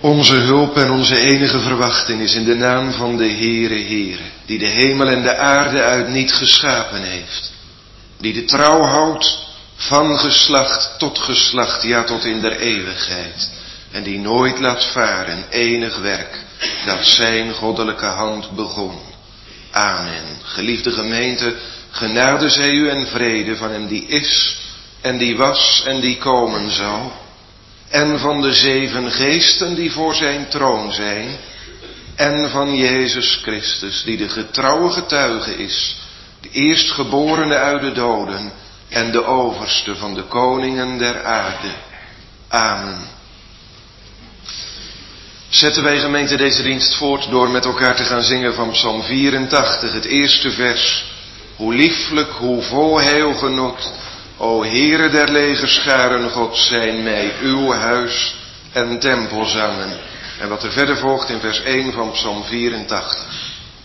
Onze hulp en onze enige verwachting is in de naam van de Heere, die de hemel en de aarde uit niet geschapen heeft. Die de trouw houdt van geslacht tot geslacht, ja tot in der eeuwigheid. En die nooit laat varen enig werk dat zijn goddelijke hand begon. Amen. Geliefde gemeente, genade zij u en vrede van hem die is en die was en die komen zal. En van de 7 geesten die voor zijn troon zijn. En van Jezus Christus die de getrouwe getuige is. De eerstgeborene uit de doden en de overste van de koningen der aarde. Amen. Zetten wij gemeente deze dienst voort door met elkaar te gaan zingen van Psalm 84, het eerste vers. Hoe lieflijk, hoe vol heilgenot, o Heere der legerscharen, God, zijn mij uw huis en tempelzangen. En wat er verder volgt in vers 1 van Psalm 84.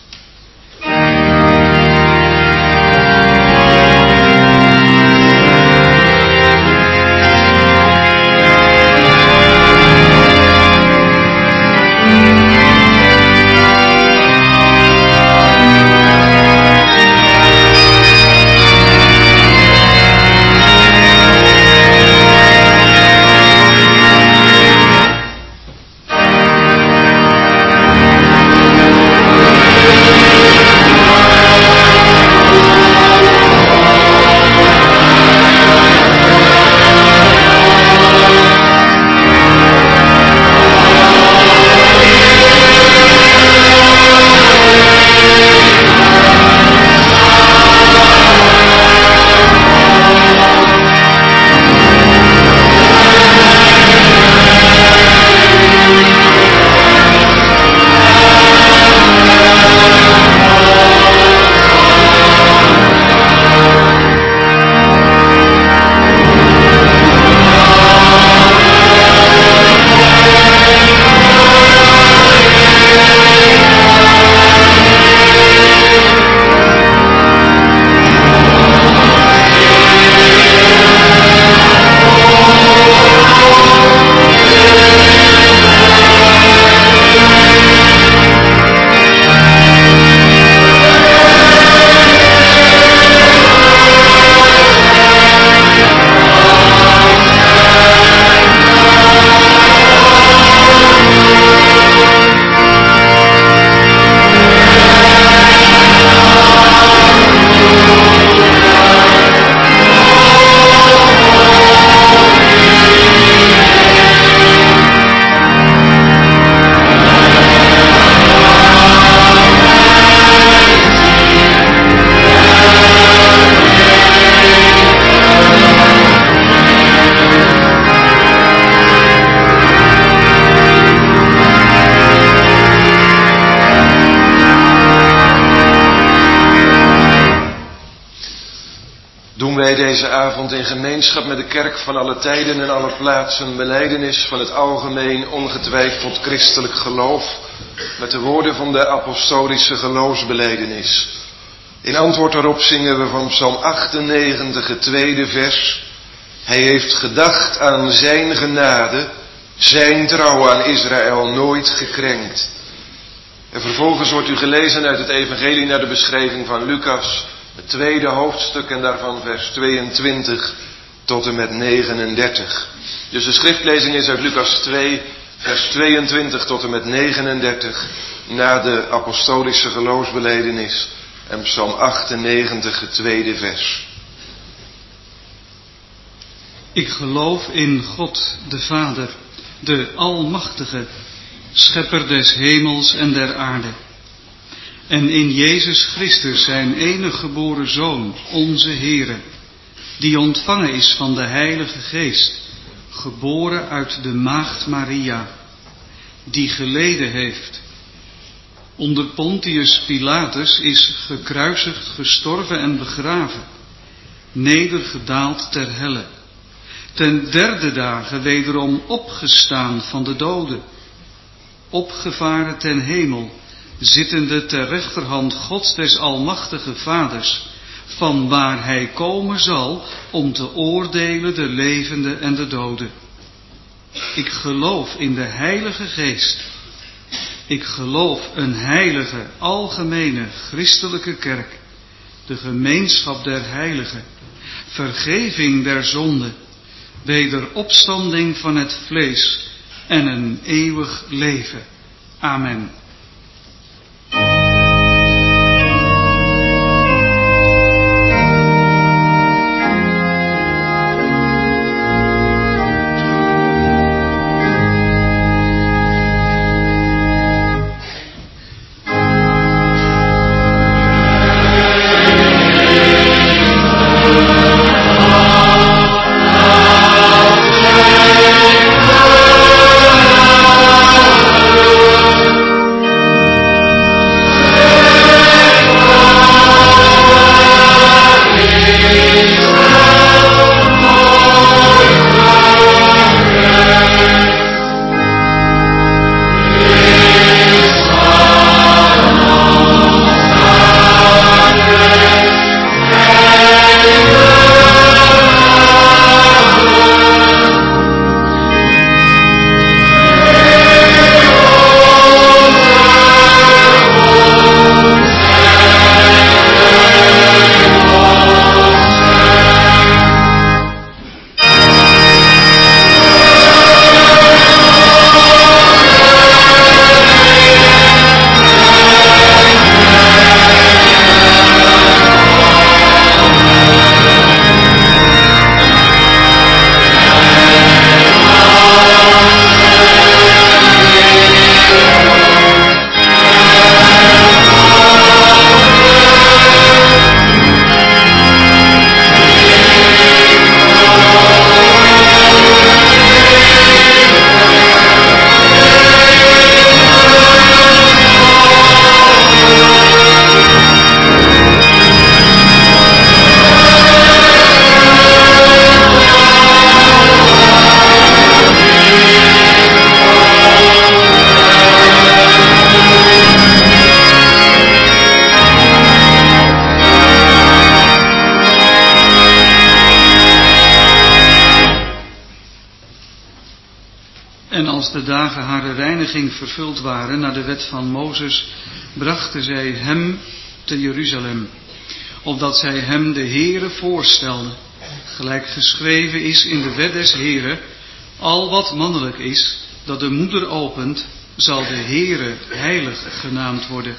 Deze avond in gemeenschap met de kerk van alle tijden en alle plaatsen belijdenis van het algemeen ongetwijfeld christelijk geloof met de woorden van de apostolische geloofsbelijdenis. In antwoord daarop zingen we van Psalm 98 het tweede vers. Hij heeft gedacht aan zijn genade, zijn trouw aan Israël nooit gekrenkt. En vervolgens wordt u gelezen uit het evangelie naar de beschrijving van Lucas, het tweede hoofdstuk en daarvan vers 22 tot en met 39. Dus de schriftlezing is uit Lucas 2, vers 22 tot en met 39, na de apostolische geloofsbelijdenis en Psalm 98, het tweede vers. Ik geloof in God, de Vader, de Almachtige, Schepper des hemels en der aarde. En in Jezus Christus, zijn enige geboren Zoon, onze Heere, die ontvangen is van de Heilige Geest, geboren uit de maagd Maria, die geleden heeft, onder Pontius Pilatus is gekruisigd, gestorven en begraven, nedergedaald ter helle, ten derde dagen wederom opgestaan van de doden, opgevaren ten hemel, zittende ter rechterhand Gods des Almachtige Vaders, van waar hij komen zal om te oordelen de levenden en de doden. Ik geloof in de Heilige Geest. Ik geloof een heilige, algemene, christelijke kerk, de gemeenschap der heiligen, vergeving der zonden, wederopstanding van het vlees en een eeuwig leven. Amen. En als de dagen haar reiniging vervuld waren naar de wet van Mozes, brachten zij hem te Jeruzalem, opdat zij hem de Heere voorstelden, gelijk geschreven is in de wet des Heere: al wat mannelijk is, dat de moeder opent, zal de Heere heilig genaamd worden.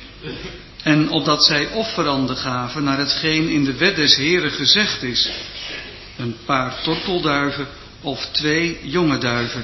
En opdat zij offeranden gaven naar hetgeen in de wet des Heere gezegd is, een paar tortelduiven of 2 jonge duiven.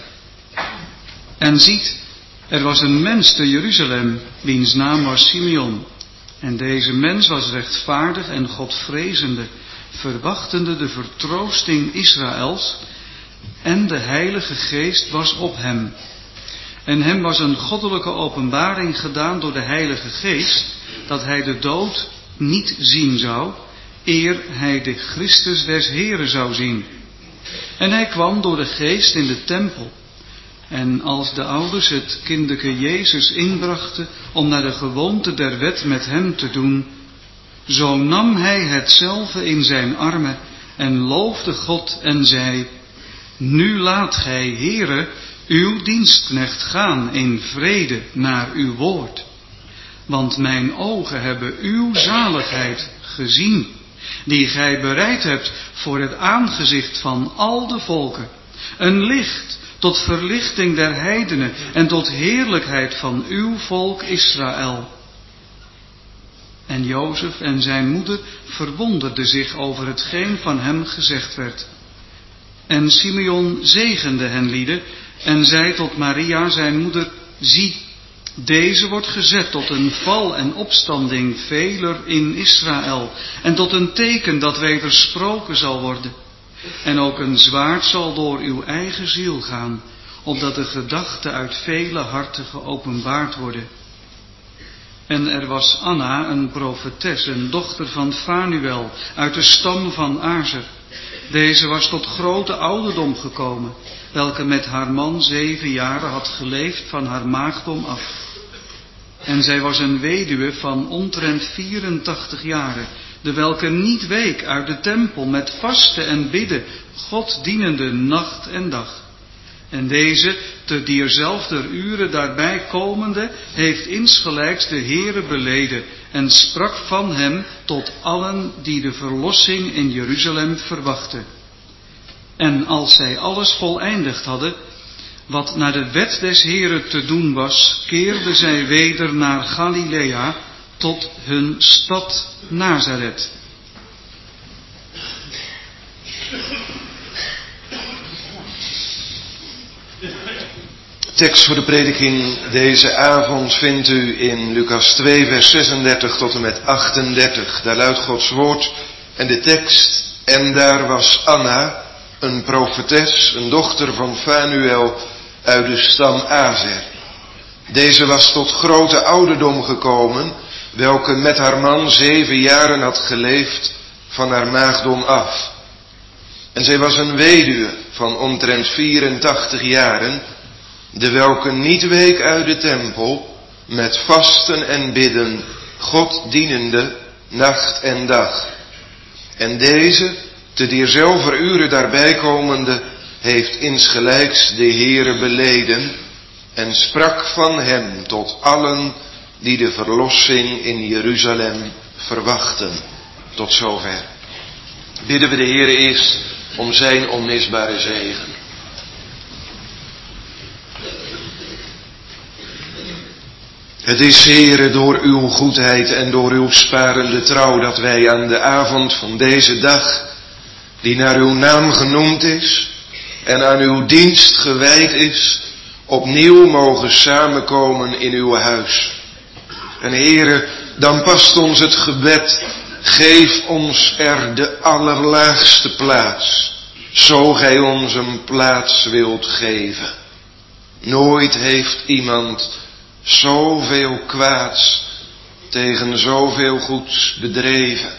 En ziet, er was een mens te Jeruzalem, wiens naam was Simeon. En deze mens was rechtvaardig en godvrezende, verwachtende de vertroosting Israëls, en de Heilige Geest was op hem. En hem was een goddelijke openbaring gedaan door de Heilige Geest, dat hij de dood niet zien zou, eer hij de Christus des Heeren zou zien. En hij kwam door de Geest in de tempel. En als de ouders het kinderke Jezus inbrachten om naar de gewoonte der wet met hem te doen, zo nam hij hetzelfde in zijn armen en loofde God en zei: nu laat gij, Heere, uw dienstknecht gaan in vrede naar uw woord. Want mijn ogen hebben uw zaligheid gezien, die gij bereid hebt voor het aangezicht van al de volken, een licht tot verlichting der heidenen en tot heerlijkheid van uw volk Israël. En Jozef en zijn moeder verwonderden zich over hetgeen van hem gezegd werd. En Simeon zegende hen lieden en zei tot Maria zijn moeder: zie, deze wordt gezet tot een val en opstanding veler in Israël, en tot een teken dat wedersproken zal worden. En ook een zwaard zal door uw eigen ziel gaan, opdat de gedachten uit vele harten geopenbaard worden. En er was Anna, een profetes, een dochter van Fanuel, uit de stam van Azer. Deze was tot grote ouderdom gekomen, welke met haar man 7 jaren had geleefd van haar maagdom af. En zij was een weduwe van omtrent 84 jaren, de welke niet week uit de tempel met vasten en bidden, God dienende nacht en dag. En deze, te dierzelfder uren daarbij komende, heeft insgelijks de Heere beleden en sprak van hem tot allen die de verlossing in Jeruzalem verwachten. En als zij alles voleindigd hadden, wat naar de wet des Heeren te doen was, keerden zij weder naar Galilea tot hun stad Nazareth. Tekst voor de prediking deze avond vindt u in Lucas 2 vers 36 tot en met 38. Daar luidt Gods woord en de tekst: En daar was Anna, een profetes, een dochter van Fanuel uit de stam Azer. Deze was tot grote ouderdom gekomen, welke met haar man 7 jaren had geleefd van haar maagdom af. En zij was een weduwe van omtrent 84 jaren, de welke niet week uit de tempel, met vasten en bidden, God dienende, nacht en dag. En deze, te dierzelfder uren daarbij komende, heeft insgelijks de Heere beleden en sprak van hem tot allen die de verlossing in Jeruzalem verwachten. Tot zover. Bidden we de Heere eerst om zijn onmisbare zegen. Het is, Heere, door uw goedheid en door uw sparende trouw dat wij aan de avond van deze dag, die naar uw naam genoemd is en aan uw dienst gewijd is, opnieuw mogen samenkomen in uw huis. En Heere, dan past ons het gebed: geef ons er de allerlaagste plaats, zo gij ons een plaats wilt geven. Nooit heeft iemand zoveel kwaads tegen zoveel goeds bedreven.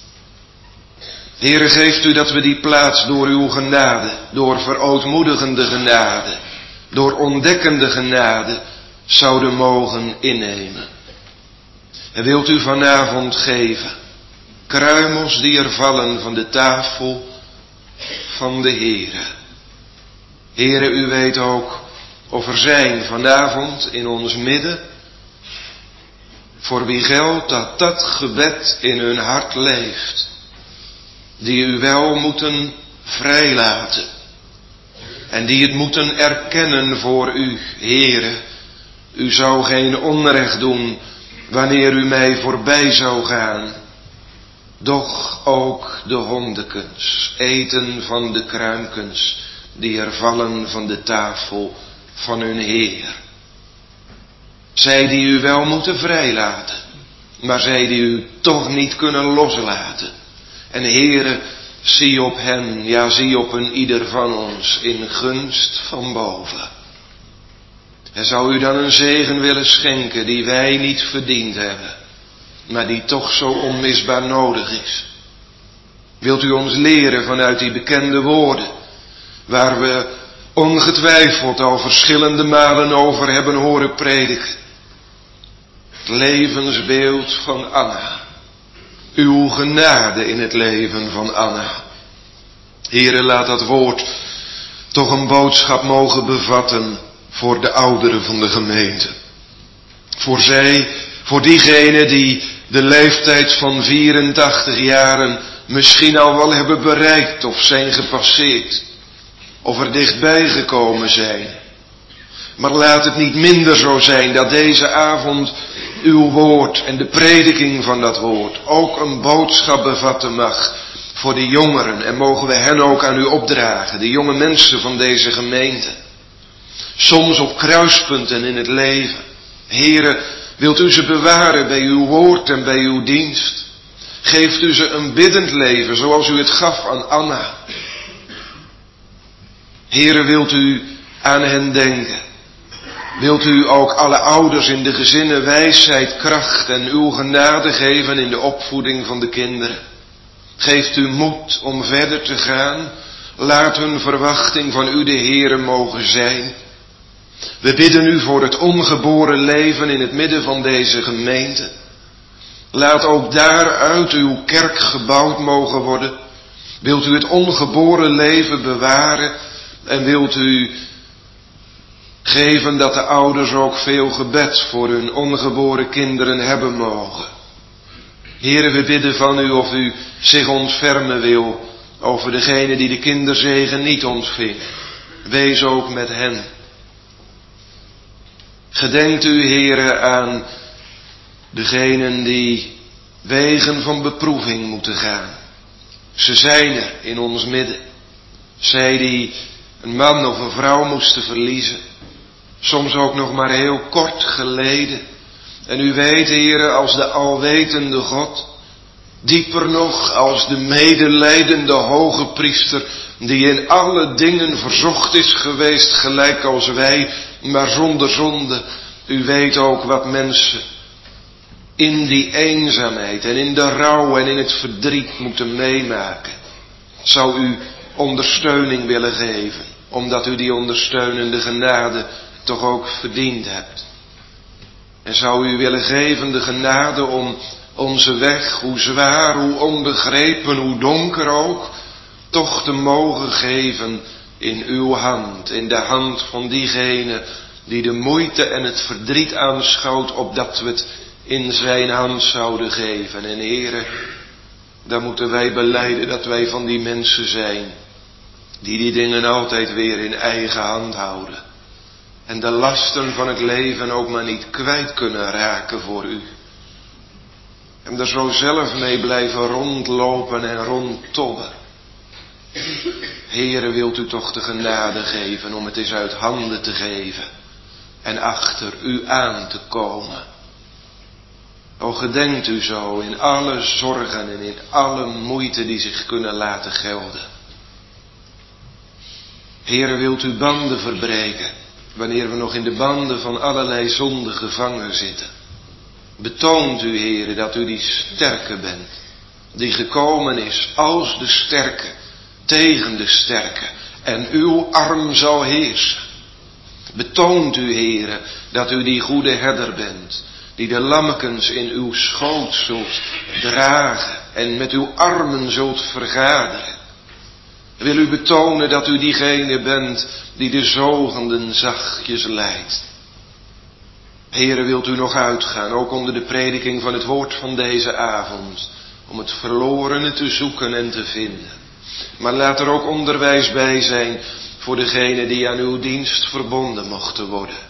Heere, geeft u dat we die plaats door uw genade, door verootmoedigende genade, door ontdekkende genade, zouden mogen innemen. En wilt u vanavond geven kruimels die er vallen van de tafel van de Heere. Heere, u weet ook of er zijn vanavond in ons midden, voor wie geldt dat dat gebed in hun hart leeft, die u wel moeten vrijlaten en die het moeten erkennen voor u. Heere, u zou geen onrecht doen wanneer u mij voorbij zou gaan, doch ook de hondekens eten van de kruimkens die er vallen van de tafel van hun Heer. Zij die u wel moeten vrijlaten, maar zij die u toch niet kunnen loslaten. En Heere, zie op hen, ja zie op een ieder van ons in gunst van boven. En zou u dan een zegen willen schenken die wij niet verdiend hebben, maar die toch zo onmisbaar nodig is. Wilt u ons leren vanuit die bekende woorden, waar we ongetwijfeld al verschillende malen over hebben horen prediken. Het levensbeeld van Anna. Uw genade in het leven van Anna. Heere, laat dat woord toch een boodschap mogen bevatten voor de ouderen van de gemeente. Voor diegenen die de leeftijd van 84 jaren misschien al wel hebben bereikt of zijn gepasseerd. Of er dichtbij gekomen zijn. Maar laat het niet minder zo zijn dat deze avond uw woord en de prediking van dat woord ook een boodschap bevatten mag voor de jongeren. En mogen we hen ook aan u opdragen, de jonge mensen van deze gemeente. Soms op kruispunten in het leven. Heere, wilt u ze bewaren bij uw woord en bij uw dienst? Geeft u ze een biddend leven zoals u het gaf aan Anna. Heere, wilt u aan hen denken? Wilt u ook alle ouders in de gezinnen wijsheid, kracht en uw genade geven in de opvoeding van de kinderen? Geeft u moed om verder te gaan. Laat hun verwachting van u de Heere mogen zijn. We bidden u voor het ongeboren leven in het midden van deze gemeente. Laat ook daaruit uw kerk gebouwd mogen worden. Wilt u het ongeboren leven bewaren en wilt u Geven dat de ouders ook veel gebed voor hun ongeboren kinderen hebben mogen. Heere, we bidden van u of u zich ontfermen wil over degene die de kinderzegen niet ontving. Wees ook met hen. Gedenkt u, Heere, aan degenen die wegen van beproeving moeten gaan. Ze zijn er in ons midden. Zij die een man of een vrouw moesten verliezen. Soms ook nog maar heel kort geleden. En u weet, Heere, als de alwetende God, dieper nog als de medelijdende hoge priester, die in alle dingen verzocht is geweest, gelijk als wij, maar zonder zonde. U weet ook wat mensen in die eenzaamheid en in de rouw en in het verdriet moeten meemaken. Zou u ondersteuning willen geven, omdat u die ondersteunende genade toch ook verdiend hebt. En zou u willen geven de genade om onze weg, hoe zwaar, hoe onbegrepen, hoe donker ook, toch te mogen geven in uw hand, in de hand van diegene die de moeite en het verdriet aanschouwt, opdat we het in zijn hand zouden geven. En Heere, dan moeten wij belijden dat wij van die mensen zijn, die dingen altijd weer in eigen hand houden. En de lasten van het leven ook maar niet kwijt kunnen raken voor u. En er zo zelf mee blijven rondlopen en rondtobben. Heere, wilt u toch de genade geven om het eens uit handen te geven. En achter u aan te komen. O, gedenkt u zo in alle zorgen en in alle moeite die zich kunnen laten gelden. Heere, wilt u banden verbreken, wanneer we nog in de banden van allerlei zonde gevangen zitten. Betoont u, Heere, dat u die sterke bent, die gekomen is als de sterke, tegen de sterke, en uw arm zal heersen. Betoont u, Heere, dat u die goede herder bent, die de lammekens in uw schoot zult dragen en met uw armen zult vergaderen. Wil u betonen dat u diegene bent die de zogenden zachtjes leidt. Heere, wilt u nog uitgaan, ook onder de prediking van het woord van deze avond, om het verlorene te zoeken en te vinden. Maar laat er ook onderwijs bij zijn voor degenen die aan uw dienst verbonden mochten worden.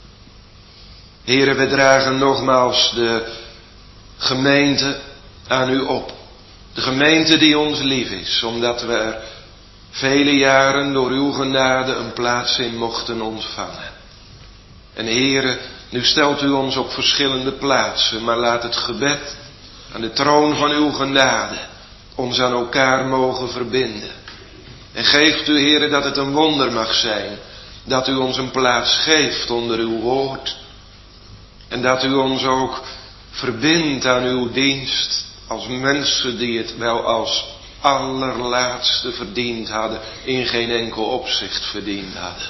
Heere, we dragen nogmaals de gemeente aan u op. De gemeente die ons lief is, omdat we er vele jaren door uw genade een plaats in mochten ontvangen. En Heere, nu stelt u ons op verschillende plaatsen, maar laat het gebed aan de troon van uw genade ons aan elkaar mogen verbinden. En geeft u, Heere, dat het een wonder mag zijn, dat u ons een plaats geeft onder uw woord. En dat u ons ook verbindt aan uw dienst als mensen die het wel als allerlaatste verdiend hadden, in geen enkel opzicht verdiend hadden.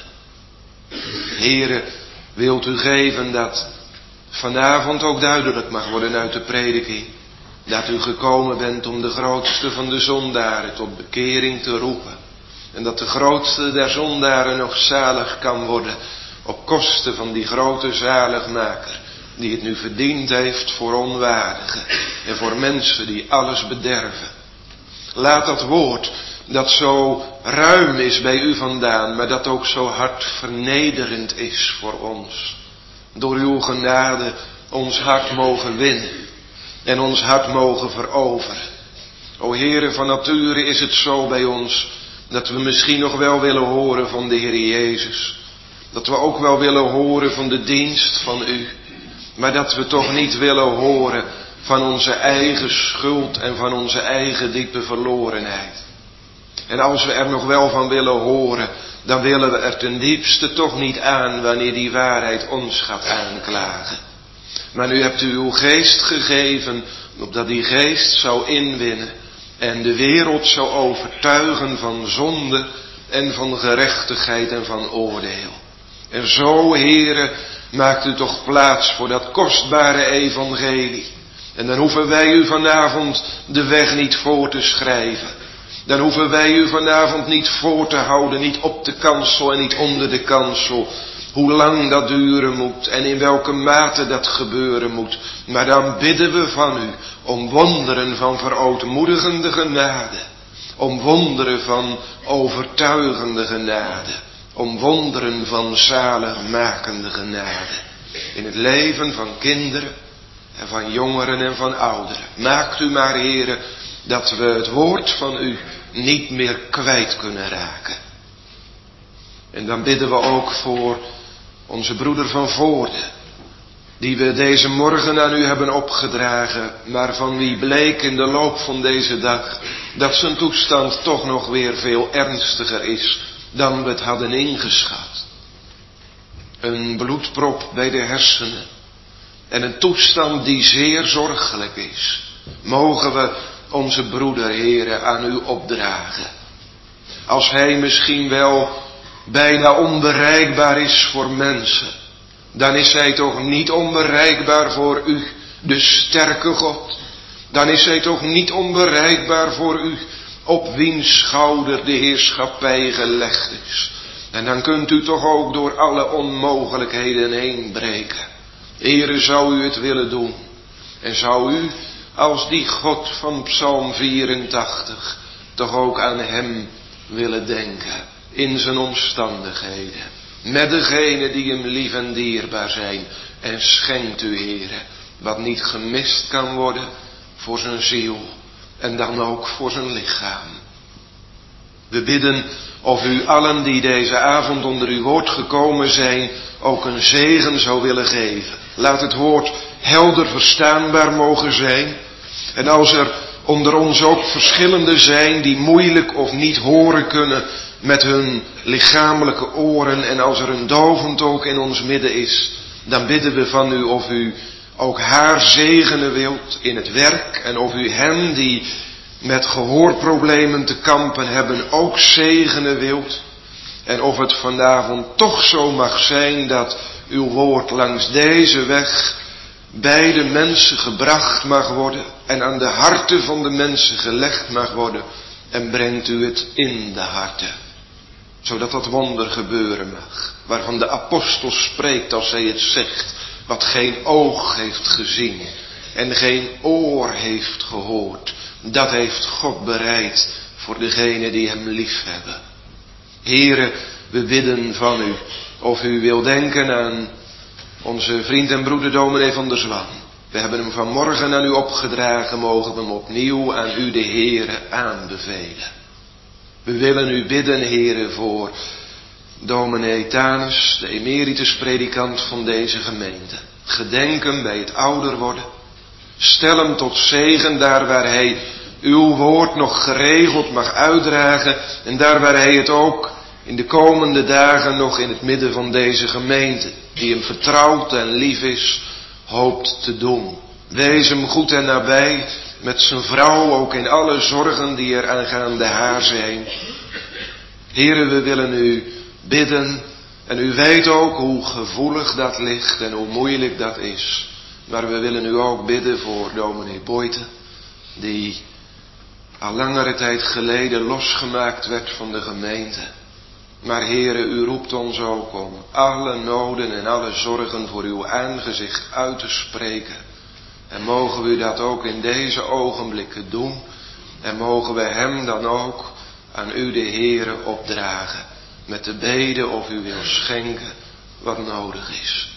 Heere, wilt u geven dat vanavond ook duidelijk mag worden uit de prediking, dat u gekomen bent om de grootste van de zondaren tot bekering te roepen. En dat de grootste der zondaren nog zalig kan worden op kosten van die grote zaligmaker, die het nu verdiend heeft voor onwaardigen en voor mensen die alles bederven. Laat dat woord, dat zo ruim is bij u vandaan, maar dat ook zo hard vernederend is voor ons, door uw genade ons hart mogen winnen en ons hart mogen veroveren. O Heere, van nature is het zo bij ons, dat we misschien nog wel willen horen van de Heer Jezus. Dat we ook wel willen horen van de dienst van u. Maar dat we toch niet willen horen van onze eigen schuld en van onze eigen diepe verlorenheid. En als we er nog wel van willen horen, dan willen we er ten diepste toch niet aan wanneer die waarheid ons gaat aanklagen. Maar nu hebt u uw geest gegeven, opdat die geest zou inwinnen en de wereld zou overtuigen van zonde en van gerechtigheid en van oordeel. En zo, Heere, maakt u toch plaats voor dat kostbare evangelie. En dan hoeven wij u vanavond de weg niet voor te schrijven. Dan hoeven wij u vanavond niet voor te houden, niet op de kansel en niet onder de kansel. hoe lang dat duren moet en in welke mate dat gebeuren moet. Maar dan bidden we van u om wonderen van verootmoedigende genade. Om wonderen van overtuigende genade. Om wonderen van zaligmakende genade. In het leven van kinderen en van jongeren en van ouderen. Maakt u maar, Heere, dat we het woord van u niet meer kwijt kunnen raken. En dan bidden we ook voor onze broeder van Voorde, die we deze morgen aan u hebben opgedragen, maar van wie bleek in de loop van deze dag dat zijn toestand toch nog weer veel ernstiger is dan we het hadden ingeschat. Een bloedprop bij de hersenen en een toestand die zeer zorgelijk is. Mogen we onze broeder, Heere, aan u opdragen. Als hij misschien wel bijna onbereikbaar is voor mensen, dan is hij toch niet onbereikbaar voor u, de sterke God. Dan is hij toch niet onbereikbaar voor u, op wiens schouder de heerschappij gelegd is. En dan kunt u toch ook door alle onmogelijkheden heen breken. Heere, zou u het willen doen? En zou u, als die God van Psalm 84, toch ook aan hem willen denken, in zijn omstandigheden, met degenen die hem lief en dierbaar zijn, en schenkt u, Heere, wat niet gemist kan worden voor zijn ziel en dan ook voor zijn lichaam. We bidden of u allen die deze avond onder uw woord gekomen zijn, ook een zegen zou willen geven. Laat het woord helder verstaanbaar mogen zijn. En als er onder ons ook verschillende zijn die moeilijk of niet horen kunnen met hun lichamelijke oren, en als er een dovend ook in ons midden is, dan bidden we van u of u ook haar zegenen wilt in het werk, en of u hen die met gehoorproblemen te kampen hebben ook zegenen wilt. En of het vanavond toch zo mag zijn dat uw woord langs deze weg bij de mensen gebracht mag worden en aan de harten van de mensen gelegd mag worden, en brengt u het in de harten, zodat dat wonder gebeuren mag, waarvan de apostel spreekt als hij het zegt, wat geen oog heeft gezien en geen oor heeft gehoord, dat heeft God bereid voor degenen die hem lief hebben. Heere, we bidden van u of u wil denken aan onze vriend en broeder dominee van der Zwan. We hebben hem vanmorgen aan u opgedragen, mogen we hem opnieuw aan u de Heere aanbevelen. We willen u bidden, Heere, voor dominee Tanus, de emeritus predikant van deze gemeente. Gedenk hem bij het ouder worden. Stel hem tot zegen daar waar hij uw woord nog geregeld mag uitdragen, en daar waar hij het ook in de komende dagen nog in het midden van deze gemeente, die hem vertrouwd en lief is, hoopt te doen. Wees hem goed en nabij, met zijn vrouw ook in alle zorgen die er aangaande haar zijn. Heere, we willen u bidden, en u weet ook hoe gevoelig dat ligt en hoe moeilijk dat is. Maar we willen u ook bidden voor dominee Boyten, die al langere tijd geleden losgemaakt werd van de gemeente. Maar Heere, u roept ons ook om alle noden en alle zorgen voor uw aangezicht uit te spreken. En mogen we dat ook in deze ogenblikken doen. En mogen we hem dan ook aan u de Heere opdragen. Met de bede of u wil schenken wat nodig is.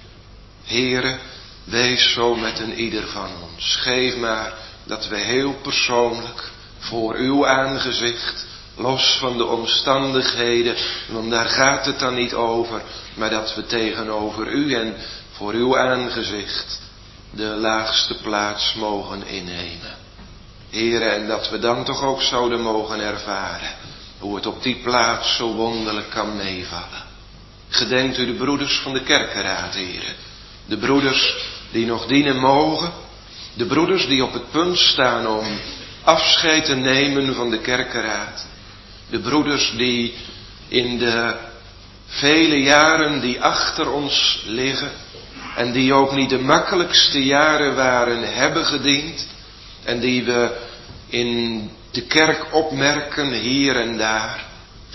Heere, wees zo met een ieder van ons. Geef maar dat we heel persoonlijk voor uw aangezicht, los van de omstandigheden, want daar gaat het dan niet over, maar dat we tegenover u en voor uw aangezicht de laagste plaats mogen innemen. Heere, en dat we dan toch ook zouden mogen ervaren hoe het op die plaats zo wonderlijk kan meevallen. Gedenkt u de broeders van de kerkenraad, Heere. De broeders die nog dienen mogen. De broeders die op het punt staan om afscheid te nemen van de kerkenraad. De broeders die in de vele jaren die achter ons liggen en die ook niet de makkelijkste jaren waren, hebben gediend. En die we in de kerk opmerken hier en daar.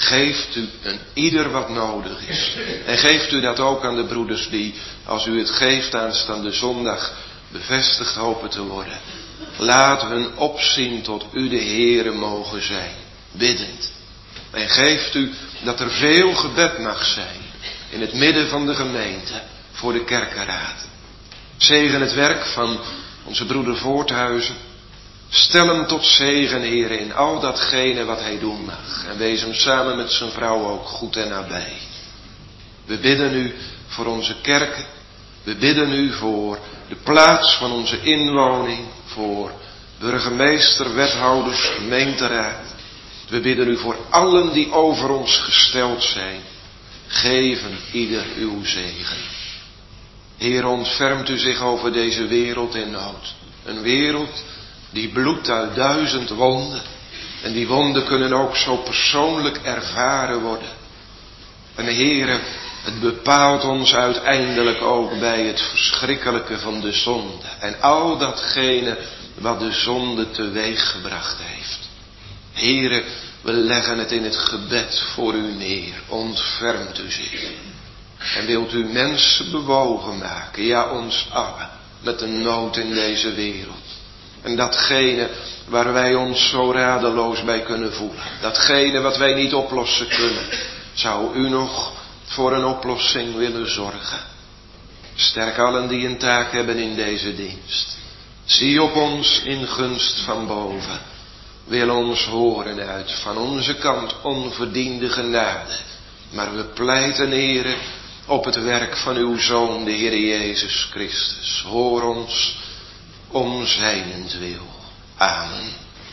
Geeft u een ieder wat nodig is. En geeft u dat ook aan de broeders die, als u het geeft aanstaande zondag, bevestigd hopen te worden. Laat hun opzien tot u de Heere mogen zijn, biddend. En geeft u dat er veel gebed mag zijn in het midden van de gemeente voor de kerkenraad. Zegen het werk van onze broeder Voorthuizen. Stel hem tot zegen, Heere, in al datgene wat hij doen mag. En wees hem samen met zijn vrouw ook goed en nabij. We bidden u voor onze kerken. We bidden u voor de plaats van onze inwoning. Voor burgemeester, wethouders, gemeenteraad. We bidden u voor allen die over ons gesteld zijn. Geven ieder uw zegen. Heer, ontfermt u zich over deze wereld in nood. Een wereld die bloedt uit 1000 wonden. En die wonden kunnen ook zo persoonlijk ervaren worden. En Heere, het bepaalt ons uiteindelijk ook bij het verschrikkelijke van de zonde. En al datgene wat de zonde teweeggebracht heeft. Heere, we leggen het in het gebed voor u neer. Ontfermt u zich. En wilt u mensen bewogen maken, ja ons allen, met de nood in deze wereld. En datgene waar wij ons zo radeloos bij kunnen voelen. Datgene wat wij niet oplossen kunnen. Zou u nog voor een oplossing willen zorgen. Sterk allen die een taak hebben in deze dienst. Zie op ons in gunst van boven. Wil ons horen uit van onze kant onverdiende genade. Maar we pleiten, Heere, op het werk van uw Zoon, de Heer Jezus Christus. Hoor ons om zijnentwil. Amen.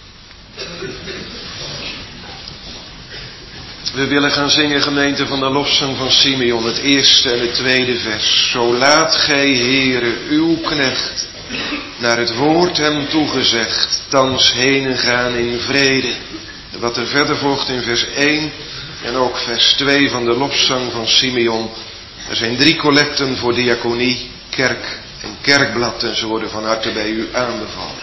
We willen gaan zingen, gemeente, van de lofzang van Simeon, het eerste en het tweede vers. Zo laat gij, Heere, uw knecht, naar het woord hem toegezegd, thans heen gaan in vrede. Wat er verder volgt in vers 1 en ook vers 2 van de lofzang van Simeon. Er zijn 3 collecten voor diaconie, kerk en kerkblad en ze worden van harte bij u aanbevolen.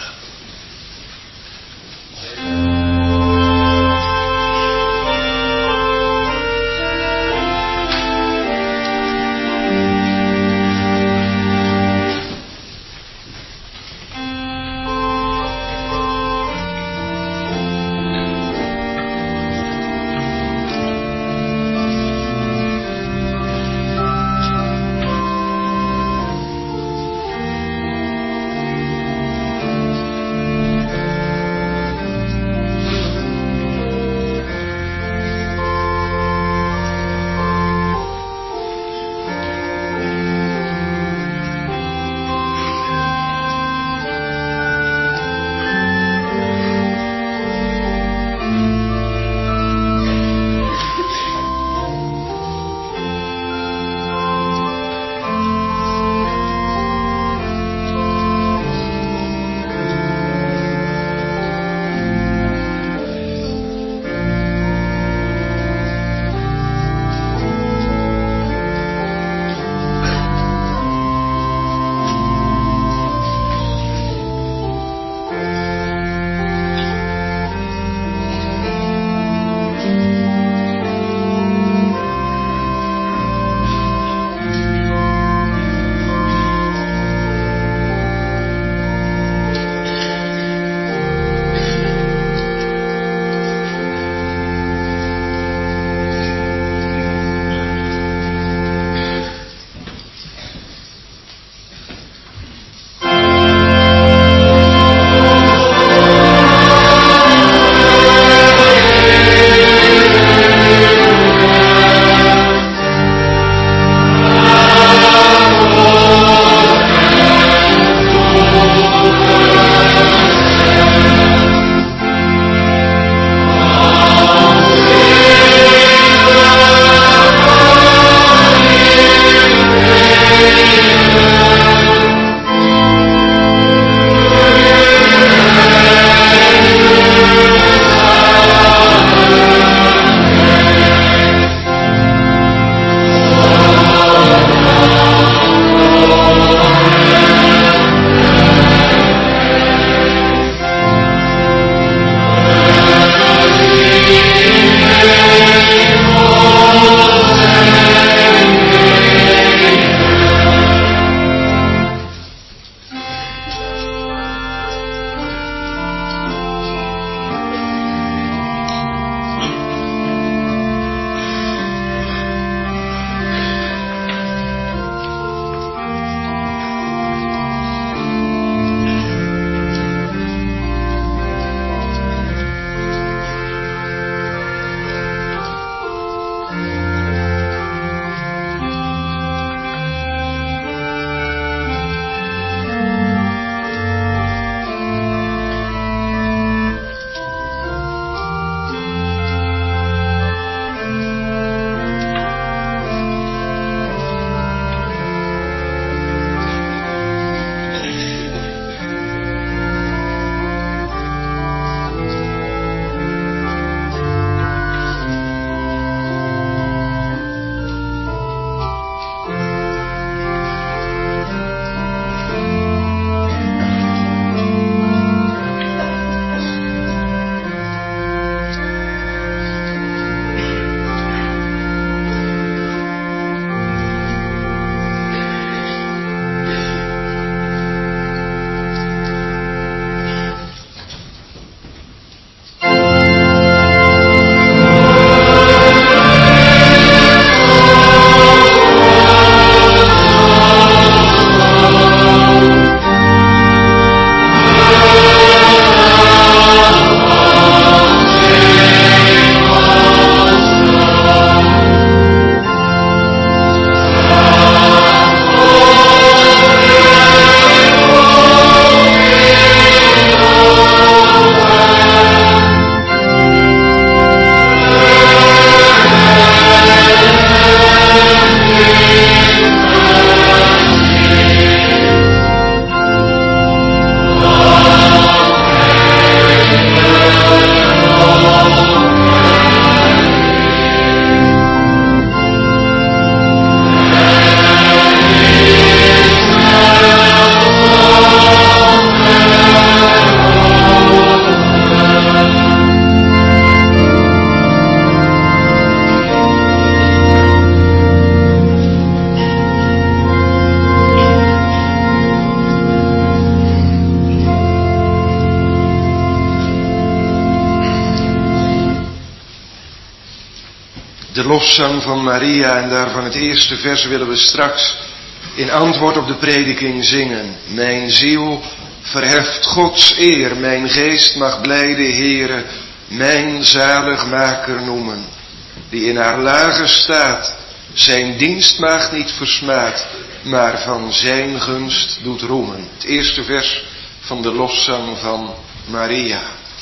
de loszang van Maria en daarvan het eerste vers willen we straks in antwoord op de prediking zingen. Mijn ziel verheft Gods eer, mijn geest mag blij de Heere, mijn zaligmaker noemen, die in haar lage staat zijn dienstmaagd niet versmaadt, maar van zijn gunst doet roemen. Het eerste vers van de loszang van Maria.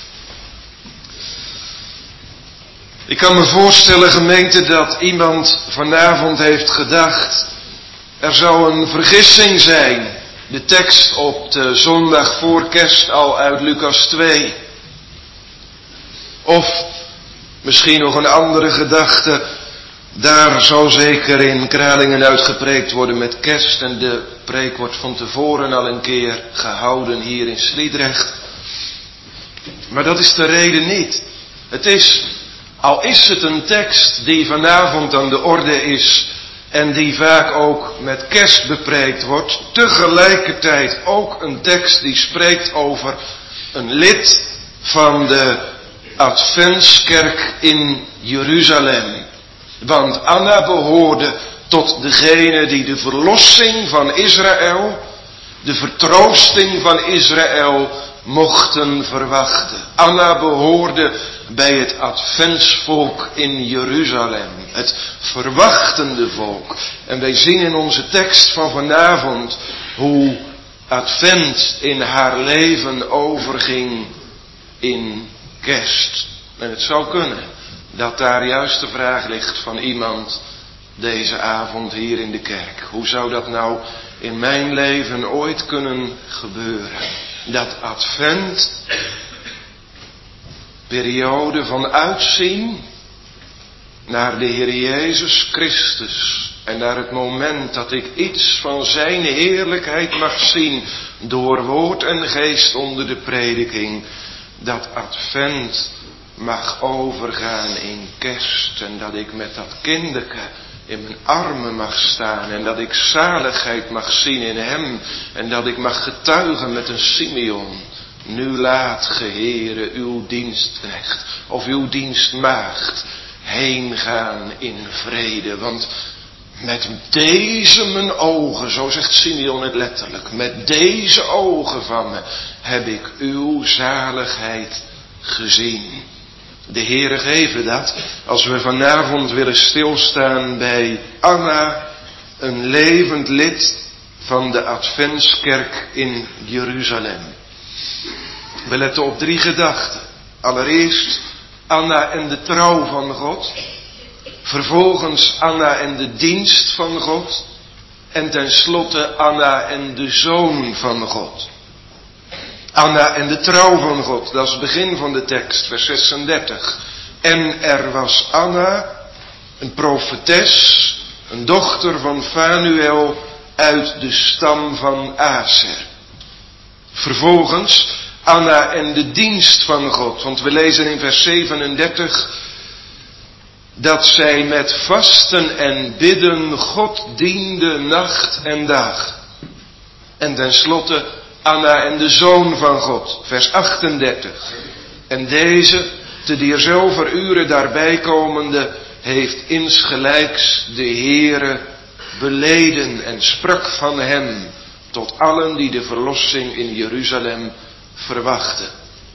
Ik kan me voorstellen, gemeente, dat iemand vanavond heeft gedacht, er zou een vergissing zijn. De tekst op de zondag voor kerst al uit Lucas 2. Of misschien nog een andere gedachte, daar zal zeker in Kralingen uitgepreekt worden met kerst en de preek wordt van tevoren al een keer gehouden hier in Sliedrecht. Maar dat is de reden niet. Het is, al is het een tekst die vanavond aan de orde is en die vaak ook met kerst bepreekt wordt, tegelijkertijd ook een tekst die spreekt over een lid van de Adventskerk in Jeruzalem. Want Anna behoorde tot degene die de verlossing van Israël, de vertroosting van Israël mochten verwachten. Anna behoorde bij het Adventsvolk in Jeruzalem, het verwachtende volk. En wij zien in onze tekst van vanavond hoe Advent in haar leven overging in kerst. En het zou kunnen dat daar juist de vraag ligt van iemand deze avond hier in de kerk. Hoe zou dat nou in mijn leven ooit kunnen gebeuren? Dat Advent, periode van uitzien naar de Heer Jezus Christus en naar het moment dat ik iets van zijn heerlijkheid mag zien door woord en geest onder de prediking, dat Advent mag overgaan in kerst en dat ik met dat kinderke in mijn armen mag staan en dat ik zaligheid mag zien in hem en dat ik mag getuigen met een Simeon. Nu laat ge Heere uw dienstknecht of uw dienstmaagd heen gaan in vrede. Want met deze mijn ogen, zo zegt Simeon het letterlijk, met deze ogen van me heb ik uw zaligheid gezien. De Heere geven dat, als we vanavond willen stilstaan bij Anna, een levend lid van de Adventskerk in Jeruzalem. We letten op 3 gedachten. Allereerst Anna en de trouw van God. Vervolgens Anna en de dienst van God. En tenslotte Anna en de zoon van God. Anna en de trouw van God, dat is het begin van de tekst, vers 36. En er was Anna, een profetes, een dochter van Fanuel uit de stam van Aser. Vervolgens Anna en de dienst van God, want we lezen in vers 37 dat zij met vasten en bidden God diende nacht en dag. En tenslotte Anna en de zoon van God, vers 38. En deze, te dierzelfder uren daarbij komende, heeft insgelijks de Heere beleden en sprak van hem tot allen die de verlossing in Jeruzalem verwachten.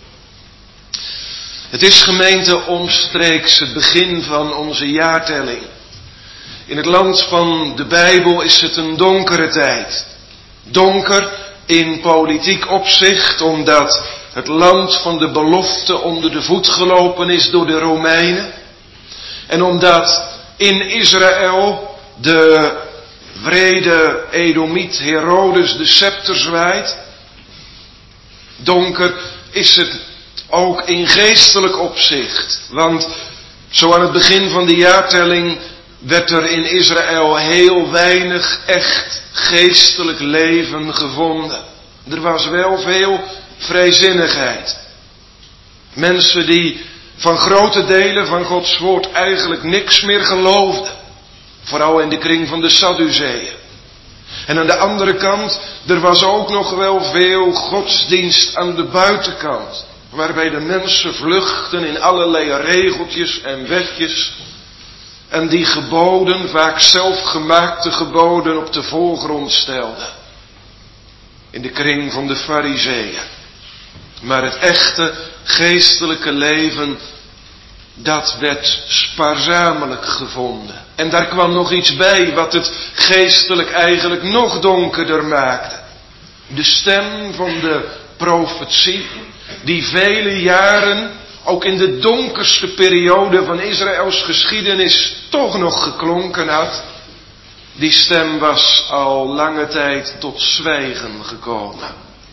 Het is, gemeente, omstreeks het begin van onze jaartelling. In het land van de Bijbel is het een donkere tijd. Donker in politiek opzicht, omdat het land van de belofte onder de voet gelopen is door de Romeinen. En omdat in Israël de wrede Edomiet Herodes de scepter zwaait. Donker is het ook in geestelijk opzicht. Want zo aan het begin van de jaartelling werd er in Israël heel weinig echt geestelijk leven gevonden. Er was wel veel vrijzinnigheid. Mensen die van grote delen van Gods woord eigenlijk niks meer geloofden. Vooral in de kring van de Sadduceeën. En aan de andere kant, er was ook nog wel veel godsdienst aan de buitenkant. Waarbij de mensen vluchten in allerlei regeltjes en wetjes. en die geboden, vaak zelfgemaakte geboden, op de voorgrond stelde. In de kring van de Farizeeën. Maar het echte geestelijke leven, dat werd spaarzamelijk gevonden. En daar kwam nog iets bij wat het geestelijk eigenlijk nog donkerder maakte. De stem van de profetie, die vele jaren, ook in de donkerste periode van Israëls geschiedenis, toch nog geklonken had. Die stem was al lange tijd tot zwijgen gekomen.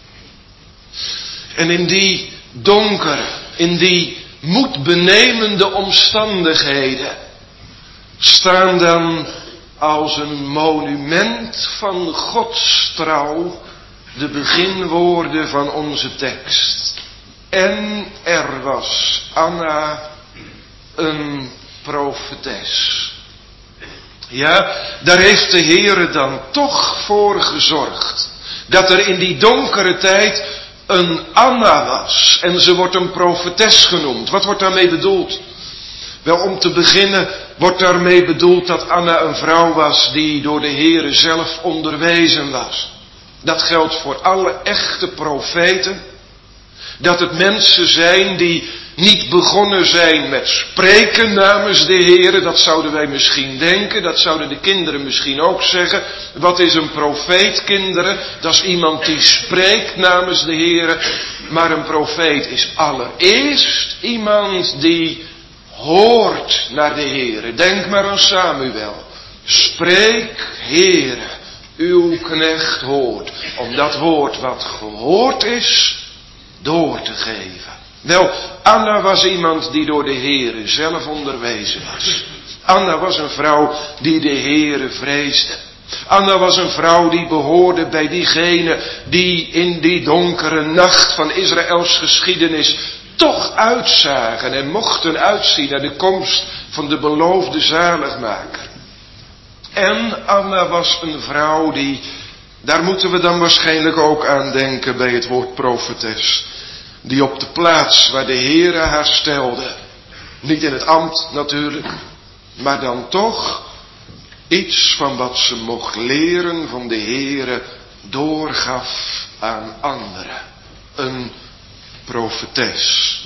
En in die donkere, in die moedbenemende omstandigheden staan dan als een monument van Gods trouw de beginwoorden van onze tekst. En er was Anna een profetes. Ja, daar heeft de Heere dan toch voor gezorgd dat er in die donkere tijd een Anna was. En ze wordt een profetes genoemd. Wat wordt daarmee bedoeld? Wel, om te beginnen wordt daarmee bedoeld dat Anna een vrouw was die door de Heere zelf onderwezen was. Dat geldt voor alle echte profeten. Dat het mensen zijn die niet begonnen zijn met spreken namens de Heere. Dat zouden wij misschien denken. Dat zouden de kinderen misschien ook zeggen. Wat is een profeet, kinderen? Dat is iemand die spreekt namens de Heere. Maar een profeet is allereerst iemand die hoort naar de Heere. Denk maar aan Samuel. Spreek, Heere, uw knecht hoort. Om dat woord wat gehoord is, door te geven. Wel, Anna was iemand die door de Heere zelf onderwezen was. Anna was een vrouw die de Heere vreesde. Anna was een vrouw die behoorde bij diegenen die in die donkere nacht van Israëls geschiedenis toch uitzagen en mochten uitzien naar de komst van de beloofde zaligmaker. En Anna was een vrouw die, daar moeten we dan waarschijnlijk ook aan denken bij het woord profetes, die op de plaats waar de Heere haar stelde, niet in het ambt natuurlijk, maar dan toch iets van wat ze mocht leren van de Heere doorgaf aan anderen. Een profetes.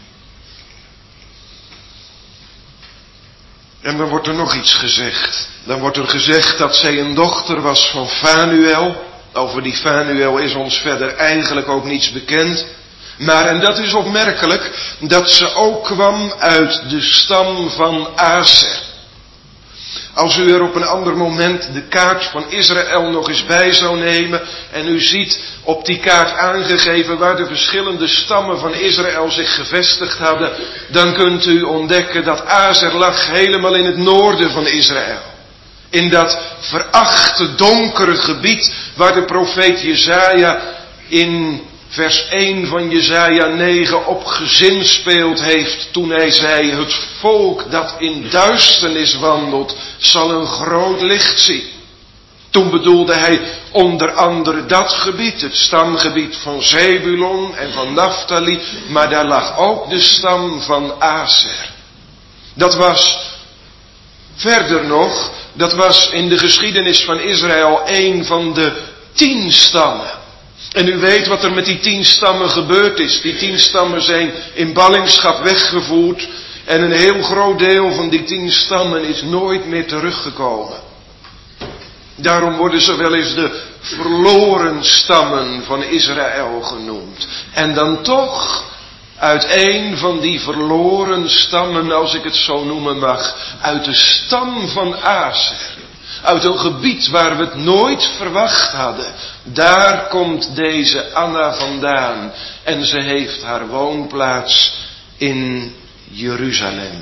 En dan wordt er nog iets gezegd. Dan wordt er gezegd dat zij een dochter was van Fanuel. Over die Fanuel is ons verder eigenlijk ook niets bekend. Maar, en dat is opmerkelijk, dat ze ook kwam uit de stam van Aser. Als u er op een ander moment de kaart van Israël nog eens bij zou nemen en u ziet op die kaart aangegeven waar de verschillende stammen van Israël zich gevestigd hadden, dan kunt u ontdekken dat Aser lag helemaal in het noorden van Israël. In dat verachte donkere gebied waar de profeet Jesaja in vers 1 van Jesaja 9 op gezinspeeld heeft toen hij zei: het volk dat in duisternis wandelt zal een groot licht zien. Toen bedoelde hij onder andere dat gebied, het stamgebied van Zebulon en van Naphtali, maar daar lag ook de stam van Aser. Dat was verder nog, dat was in de geschiedenis van Israël een van de 10 stammen. En u weet wat er met die 10 stammen gebeurd is. Die 10 stammen zijn in ballingschap weggevoerd. En een heel groot deel van die 10 stammen is nooit meer teruggekomen. Daarom worden ze wel eens de verloren stammen van Israël genoemd. En dan toch, uit een van die verloren stammen, als ik het zo noemen mag, uit de stam van Aser. Uit een gebied waar we het nooit verwacht hadden. Daar komt deze Anna vandaan. En ze heeft haar woonplaats in Jeruzalem.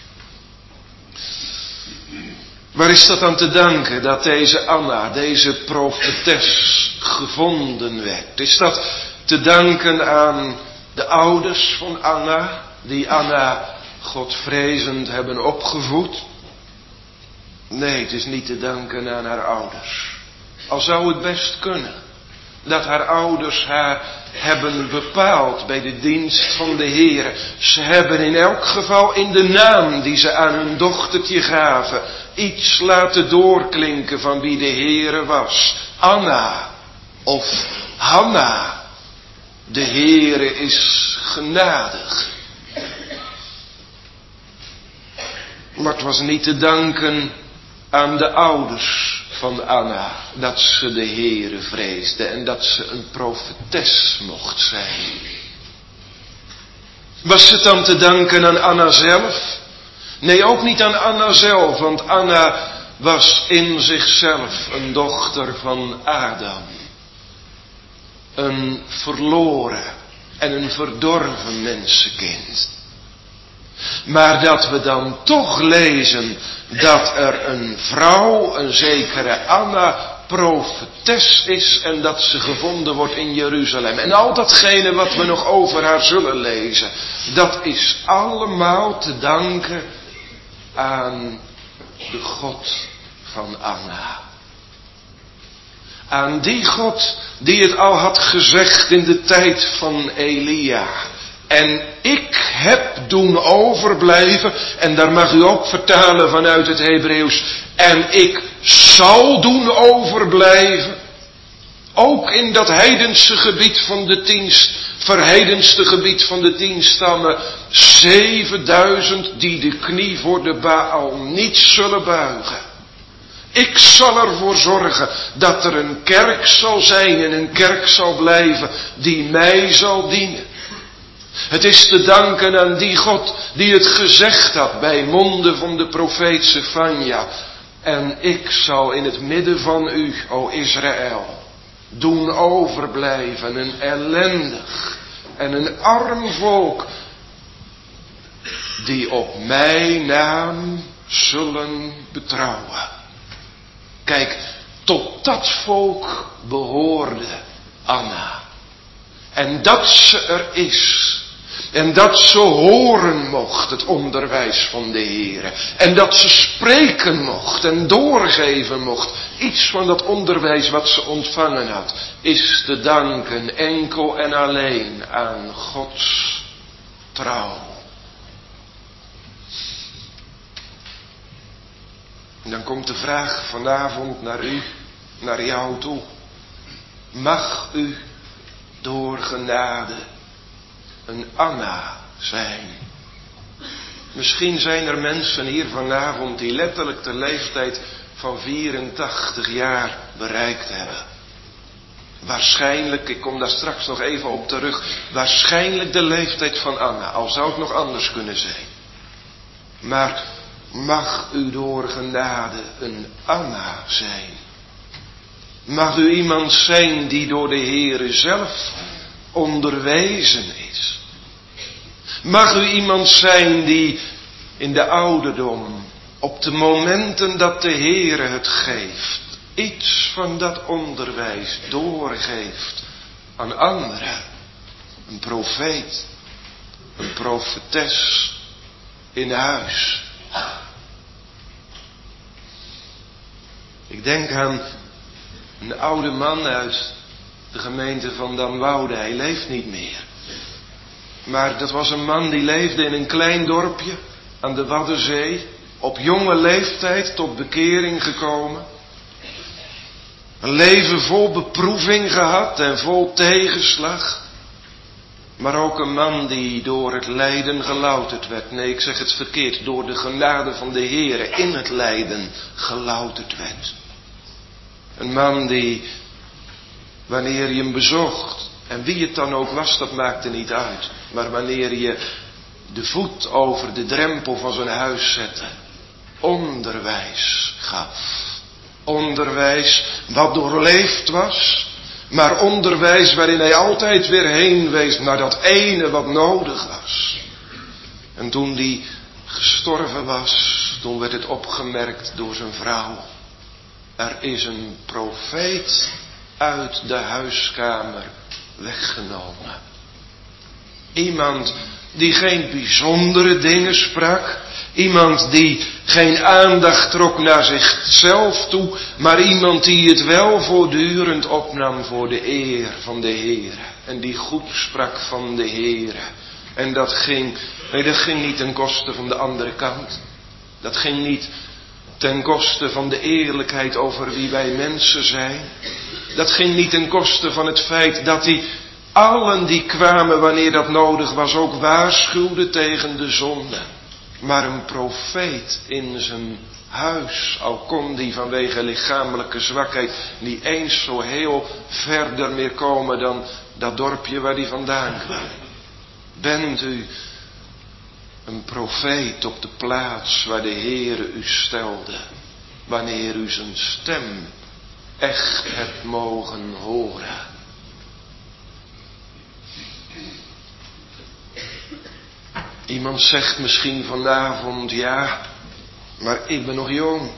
Waar is dat aan te danken dat deze Anna, deze profetes, gevonden werd? Is dat te danken aan de ouders van Anna, die Anna godvrezend hebben opgevoed? Nee, het is niet te danken aan haar ouders. Al zou het best kunnen dat haar ouders haar hebben bepaald bij de dienst van de Heere. Ze hebben in elk geval in de naam die ze aan hun dochtertje gaven iets laten doorklinken van wie de Heere was. Anna of Hanna. De Heere is genadig. Maar het was niet te danken aan de ouders van Anna dat ze de Heere vreesde en dat ze een profetes mocht zijn. Was het dan te danken aan Anna zelf? Nee, ook niet aan Anna zelf, want Anna was in zichzelf een dochter van Adam. Een verloren en een verdorven mensenkind. Maar dat we dan toch lezen dat er een vrouw, een zekere Anna, profetes is en dat ze gevonden wordt in Jeruzalem. En al datgene wat we nog over haar zullen lezen, dat is allemaal te danken aan de God van Anna. Aan die God die het al had gezegd in de tijd van Elia. En ik heb doen overblijven, en daar mag u ook vertalen vanuit het Hebreeuws, en ik zal doen overblijven, ook in dat heidense gebied van de verheidenste gebied van de 10 stammen, 7000 die de knie voor de Baal niet zullen buigen. Ik zal ervoor zorgen dat er een kerk zal zijn en een kerk zal blijven die mij zal dienen. Het is te danken aan die God die het gezegd had bij monden van de profeet Sefanja. En ik zal in het midden van u, o Israël, doen overblijven een ellendig en een arm volk die op mijn naam zullen betrouwen. Kijk, tot dat volk behoorde Anna. En dat ze er is. En dat ze horen mocht, het onderwijs van de Heere. En dat ze spreken mocht en doorgeven mocht. Iets van dat onderwijs wat ze ontvangen had, is te danken enkel en alleen aan Gods trouw. En dan komt de vraag vanavond naar u, naar jou toe. Mag u door genade een Anna zijn? Misschien zijn er mensen hier vanavond die letterlijk de leeftijd van 84 jaar bereikt hebben. Waarschijnlijk, ik kom daar straks nog even op terug, waarschijnlijk de leeftijd van Anna, al zou het nog anders kunnen zijn. Maar mag u door genade een Anna zijn? Mag u iemand zijn die door de Heere zelf onderwezen is? Mag u iemand zijn die in de ouderdom, op de momenten dat de Heere het geeft, iets van dat onderwijs doorgeeft aan anderen? Een profeet, een profetes in huis. Ik denk aan een oude man uit de gemeente van Damwoude. Hij leeft niet meer. Maar dat was een man die leefde in een klein dorpje aan de Waddenzee. Op jonge leeftijd tot bekering gekomen. Een leven vol beproeving gehad en vol tegenslag. Maar ook een man die door het lijden gelouterd werd. Nee, ik zeg het verkeerd. Door de genade van de Heere in het lijden gelouterd werd. Een man die, wanneer je hem bezocht, en wie het dan ook was, dat maakte niet uit. Maar wanneer je de voet over de drempel van zijn huis zette, onderwijs gaf. Onderwijs wat doorleefd was, maar onderwijs waarin hij altijd weer heen wees naar dat ene wat nodig was. En toen die gestorven was, toen werd het opgemerkt door zijn vrouw. Er is een profeet uit de huiskamer weggenomen. Iemand die geen bijzondere dingen sprak. Iemand die geen aandacht trok naar zichzelf toe, maar iemand die het wel voortdurend opnam voor de eer van de Heere. En die goed sprak van de Heere. En dat ging niet ten koste van de andere kant. Dat ging niet ten koste van de eerlijkheid over wie wij mensen zijn. Dat ging niet ten koste van het feit dat hij allen die kwamen wanneer dat nodig was ook waarschuwde tegen de zonde. Maar een profeet in zijn huis, al kon die vanwege lichamelijke zwakheid niet eens zo heel verder meer komen dan dat dorpje waar hij vandaan kwam. Bent u een profeet op de plaats waar de Heere u stelde, wanneer u zijn stem echt hebt mogen horen? Iemand zegt misschien vanavond, ja, maar ik ben nog jong.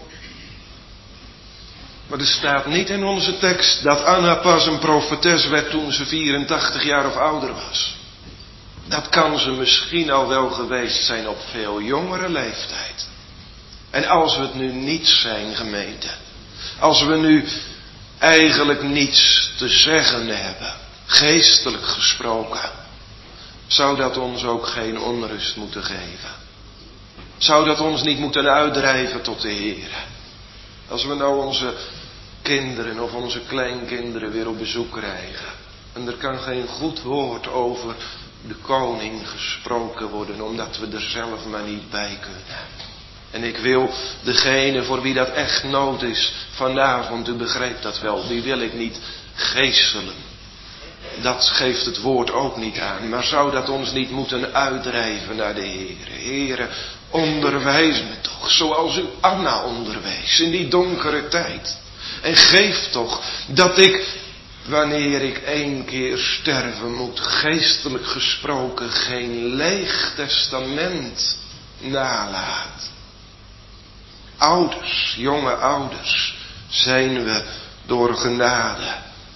Maar er staat niet in onze tekst dat Anna pas een profetes werd toen ze 84 jaar of ouder was. Dat kan ze misschien al wel geweest zijn op veel jongere leeftijd. En als we het nu niet zijn, gemeente, als we nu eigenlijk niets te zeggen hebben, geestelijk gesproken, zou dat ons ook geen onrust moeten geven? Zou dat ons niet moeten uitdrijven tot de Heere? Als we nou onze kinderen of onze kleinkinderen weer op bezoek krijgen en er kan geen goed woord over de koning gesproken worden, omdat we er zelf maar niet bij kunnen. En ik wil degene voor wie dat echt nood is vanavond, u begrijpt dat wel, die wil ik niet geeselen. Dat geeft het woord ook niet aan. Maar zou dat ons niet moeten uitdrijven naar de Heere? Heere, onderwijs me toch, zoals u Anna onderwees in die donkere tijd. En geef toch dat ik, wanneer ik 1 keer sterven moet, geestelijk gesproken, geen leeg testament nalaat. Ouders, jonge ouders, zijn we door genade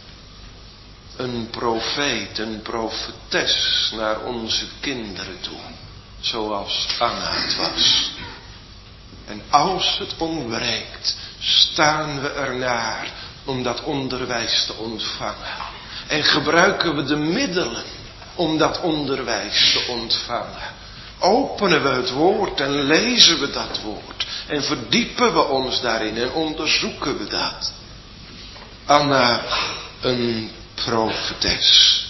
een profeet, een profetes naar onze kinderen toe, zoals Anna het was. En als het ontbreekt, staan we ernaar om dat onderwijs te ontvangen. En gebruiken we de middelen om dat onderwijs te ontvangen. Openen we het woord en lezen we dat woord. En verdiepen we ons daarin en onderzoeken we dat. Anna, een profetes.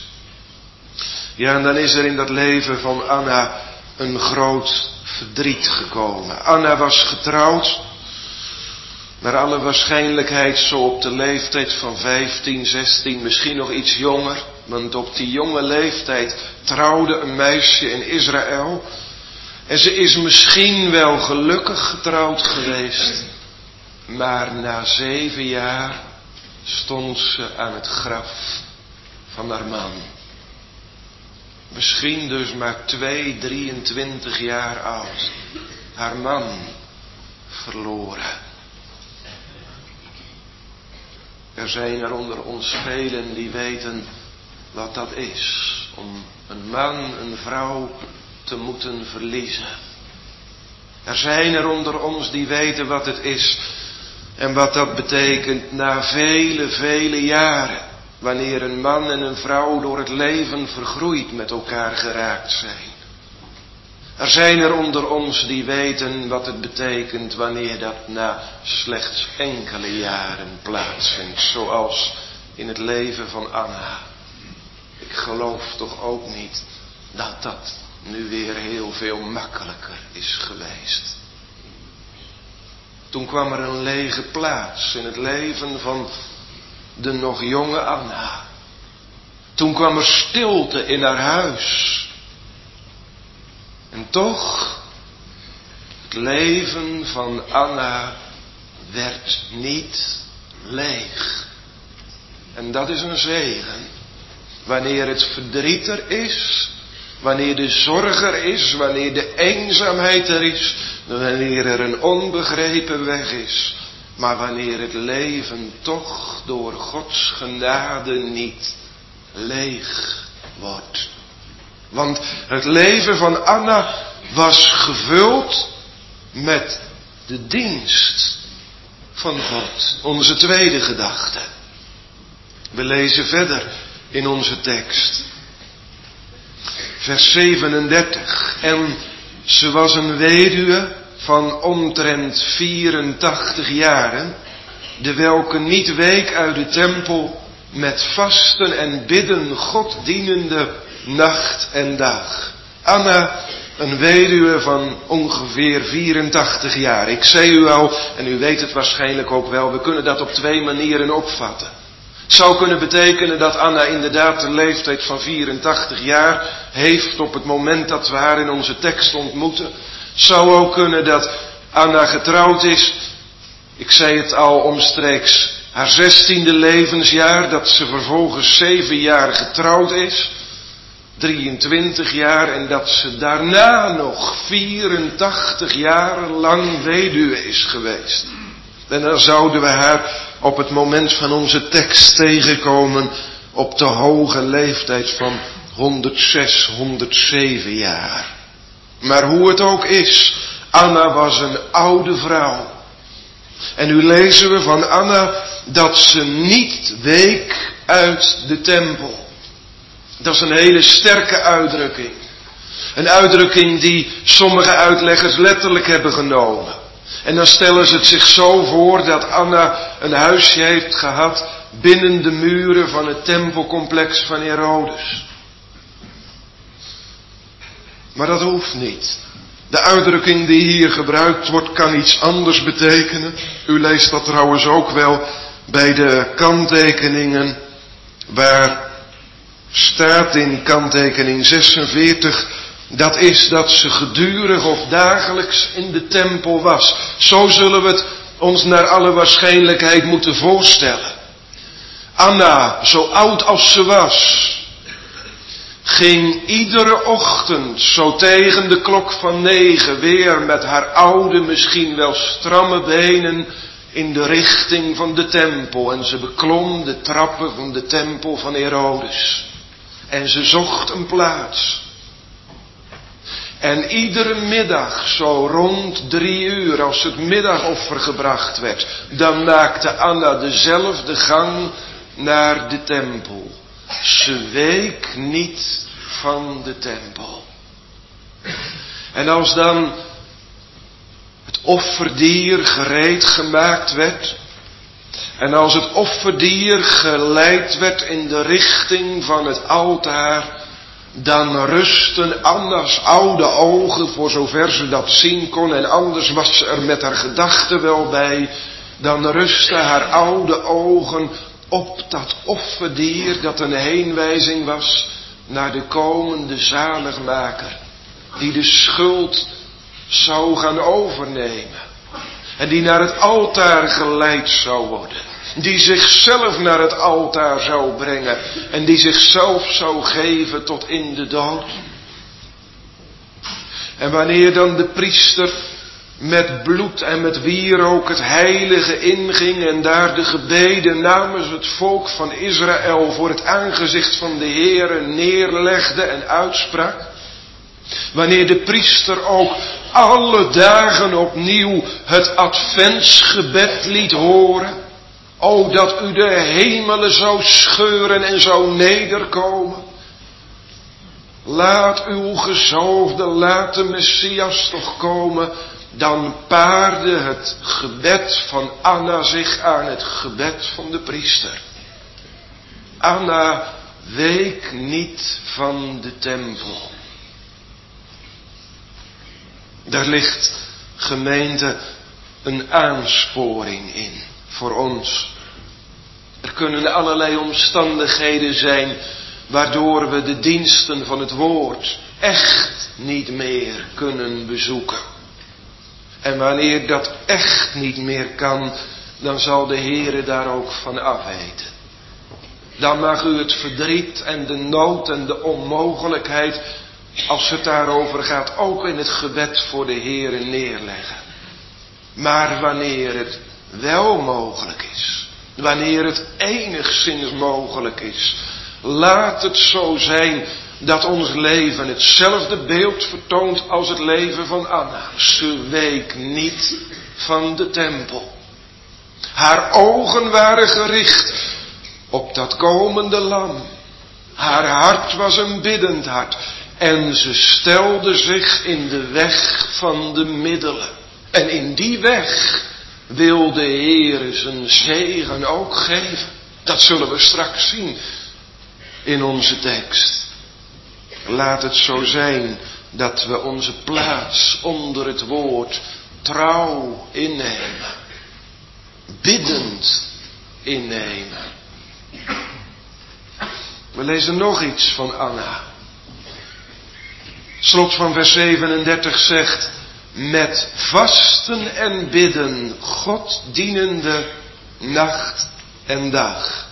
Ja, en dan is er in dat leven van Anna een groot verdriet gekomen. Anna was getrouwd, naar alle waarschijnlijkheid zo op de leeftijd van 15, 16, misschien nog iets jonger. Want op die jonge leeftijd trouwde een meisje in Israël. En ze is misschien wel gelukkig getrouwd geweest. Maar na 7 jaar stond ze aan het graf van haar man. Misschien dus maar 23 jaar oud. Haar man verloren. Er zijn er onder ons velen die weten wat dat is. Om een man, een vrouw te moeten verliezen. Er zijn er onder ons die weten wat het is. En wat dat betekent na vele, vele jaren. Wanneer een man en een vrouw door het leven vergroeid met elkaar geraakt zijn. Er zijn er onder ons die weten wat het betekent wanneer dat na slechts enkele jaren plaatsvindt. Zoals in het leven van Anna. Ik geloof toch ook niet dat dat nu weer heel veel makkelijker is geweest. Toen kwam er een lege plaats in het leven van de nog jonge Anna. Toen kwam er stilte in haar huis. En toch, het leven van Anna werd niet leeg. En dat is een zegen. Wanneer het verdriet er is, wanneer de zorg er is, wanneer de eenzaamheid er is, wanneer er een onbegrepen weg is, maar wanneer het leven toch door Gods genade niet leeg wordt. Want het leven van Anna was gevuld met de dienst van God. Onze tweede gedachte. We lezen verder in onze tekst. Vers 37. En ze was een weduwe van omtrent 84 jaren, de welke niet week uit de tempel, met vasten en bidden God dienende nacht en dag. Anna, een weduwe van ongeveer 84 jaar. Ik zei u al, en u weet het waarschijnlijk ook wel, we kunnen dat op twee manieren opvatten. Het zou kunnen betekenen dat Anna inderdaad de leeftijd van 84 jaar heeft op het moment dat we haar in onze tekst ontmoeten. Het zou ook kunnen dat Anna getrouwd is, ik zei het al, omstreeks haar 16e levensjaar, dat ze vervolgens 7 jaar getrouwd is, 23 jaar, en dat ze daarna nog 84 jaar lang weduwe is geweest. En dan zouden we haar op het moment van onze tekst tegenkomen op de hoge leeftijd van 106, 107 jaar. Maar hoe het ook is, Anna was een oude vrouw. En nu lezen we van Anna dat ze niet week uit de tempel. Dat is een hele sterke uitdrukking. Een uitdrukking die sommige uitleggers letterlijk hebben genomen. En dan stellen ze het zich zo voor dat Anna een huisje heeft gehad binnen de muren van het tempelcomplex van Herodes. Maar dat hoeft niet. De uitdrukking die hier gebruikt wordt kan iets anders betekenen. U leest dat trouwens ook wel bij de kanttekeningen, waar staat in kanttekening 46, dat is dat ze gedurig of dagelijks in de tempel was. Zo zullen we het ons naar alle waarschijnlijkheid moeten voorstellen. Anna, zo oud als ze was, ging iedere ochtend zo tegen de klok van 9 weer met haar oude, misschien wel stramme benen in de richting van de tempel. En ze beklom de trappen van de tempel van Herodes. En ze zocht een plaats. En iedere middag, zo rond 3 uur, als het middagoffer gebracht werd, dan maakte Anna dezelfde gang naar de tempel. Ze week niet van de tempel. En als dan het offerdier gereed gemaakt werd, en als het offerdier geleid werd in de richting van het altaar, dan rusten Anna's oude ogen, voor zover ze dat zien kon, en anders was ze er met haar gedachten wel bij, dan rusten haar oude ogen op dat offerdier dat een heenwijzing was naar de komende zaligmaker, die de schuld zou gaan overnemen en die naar het altaar geleid zou worden, die zichzelf naar het altaar zou brengen en die zichzelf zou geven tot in de dood. En wanneer dan de priester met bloed en met wierook het heilige inging en daar de gebeden namens het volk van Israël voor het aangezicht van de Heere neerlegde en uitsprak, wanneer de priester ook alle dagen opnieuw het adventsgebed liet horen, o dat u de hemelen zou scheuren en zou nederkomen, laat uw gezalfde, laat de Messias toch komen, dan paarde het gebed van Anna zich aan het gebed van de priester. Anna week niet van de tempel. Daar ligt, gemeente, een aansporing in voor ons. Er kunnen allerlei omstandigheden zijn waardoor we de diensten van het woord echt niet meer kunnen bezoeken. En wanneer dat echt niet meer kan, dan zal de Heere daar ook van afweten. Dan mag u het verdriet en de nood en de onmogelijkheid, als het daarover gaat, ook in het gebed voor de Heere neerleggen. Maar wanneer het wel mogelijk is, wanneer het enigszins mogelijk is, laat het zo zijn dat ons leven hetzelfde beeld vertoont als het leven van Anna. Ze week niet van de tempel. Haar ogen waren gericht op dat komende lam. Haar hart was een biddend hart. En ze stelde zich in de weg van de middelen. En in die weg wil de Heer zijn zegen ook geven. Dat zullen we straks zien in onze tekst. Laat het zo zijn dat we onze plaats onder het woord trouw innemen. Biddend innemen. We lezen nog iets van Anna. Slot van vers 37 zegt: met vasten en bidden God dienende nacht en dag.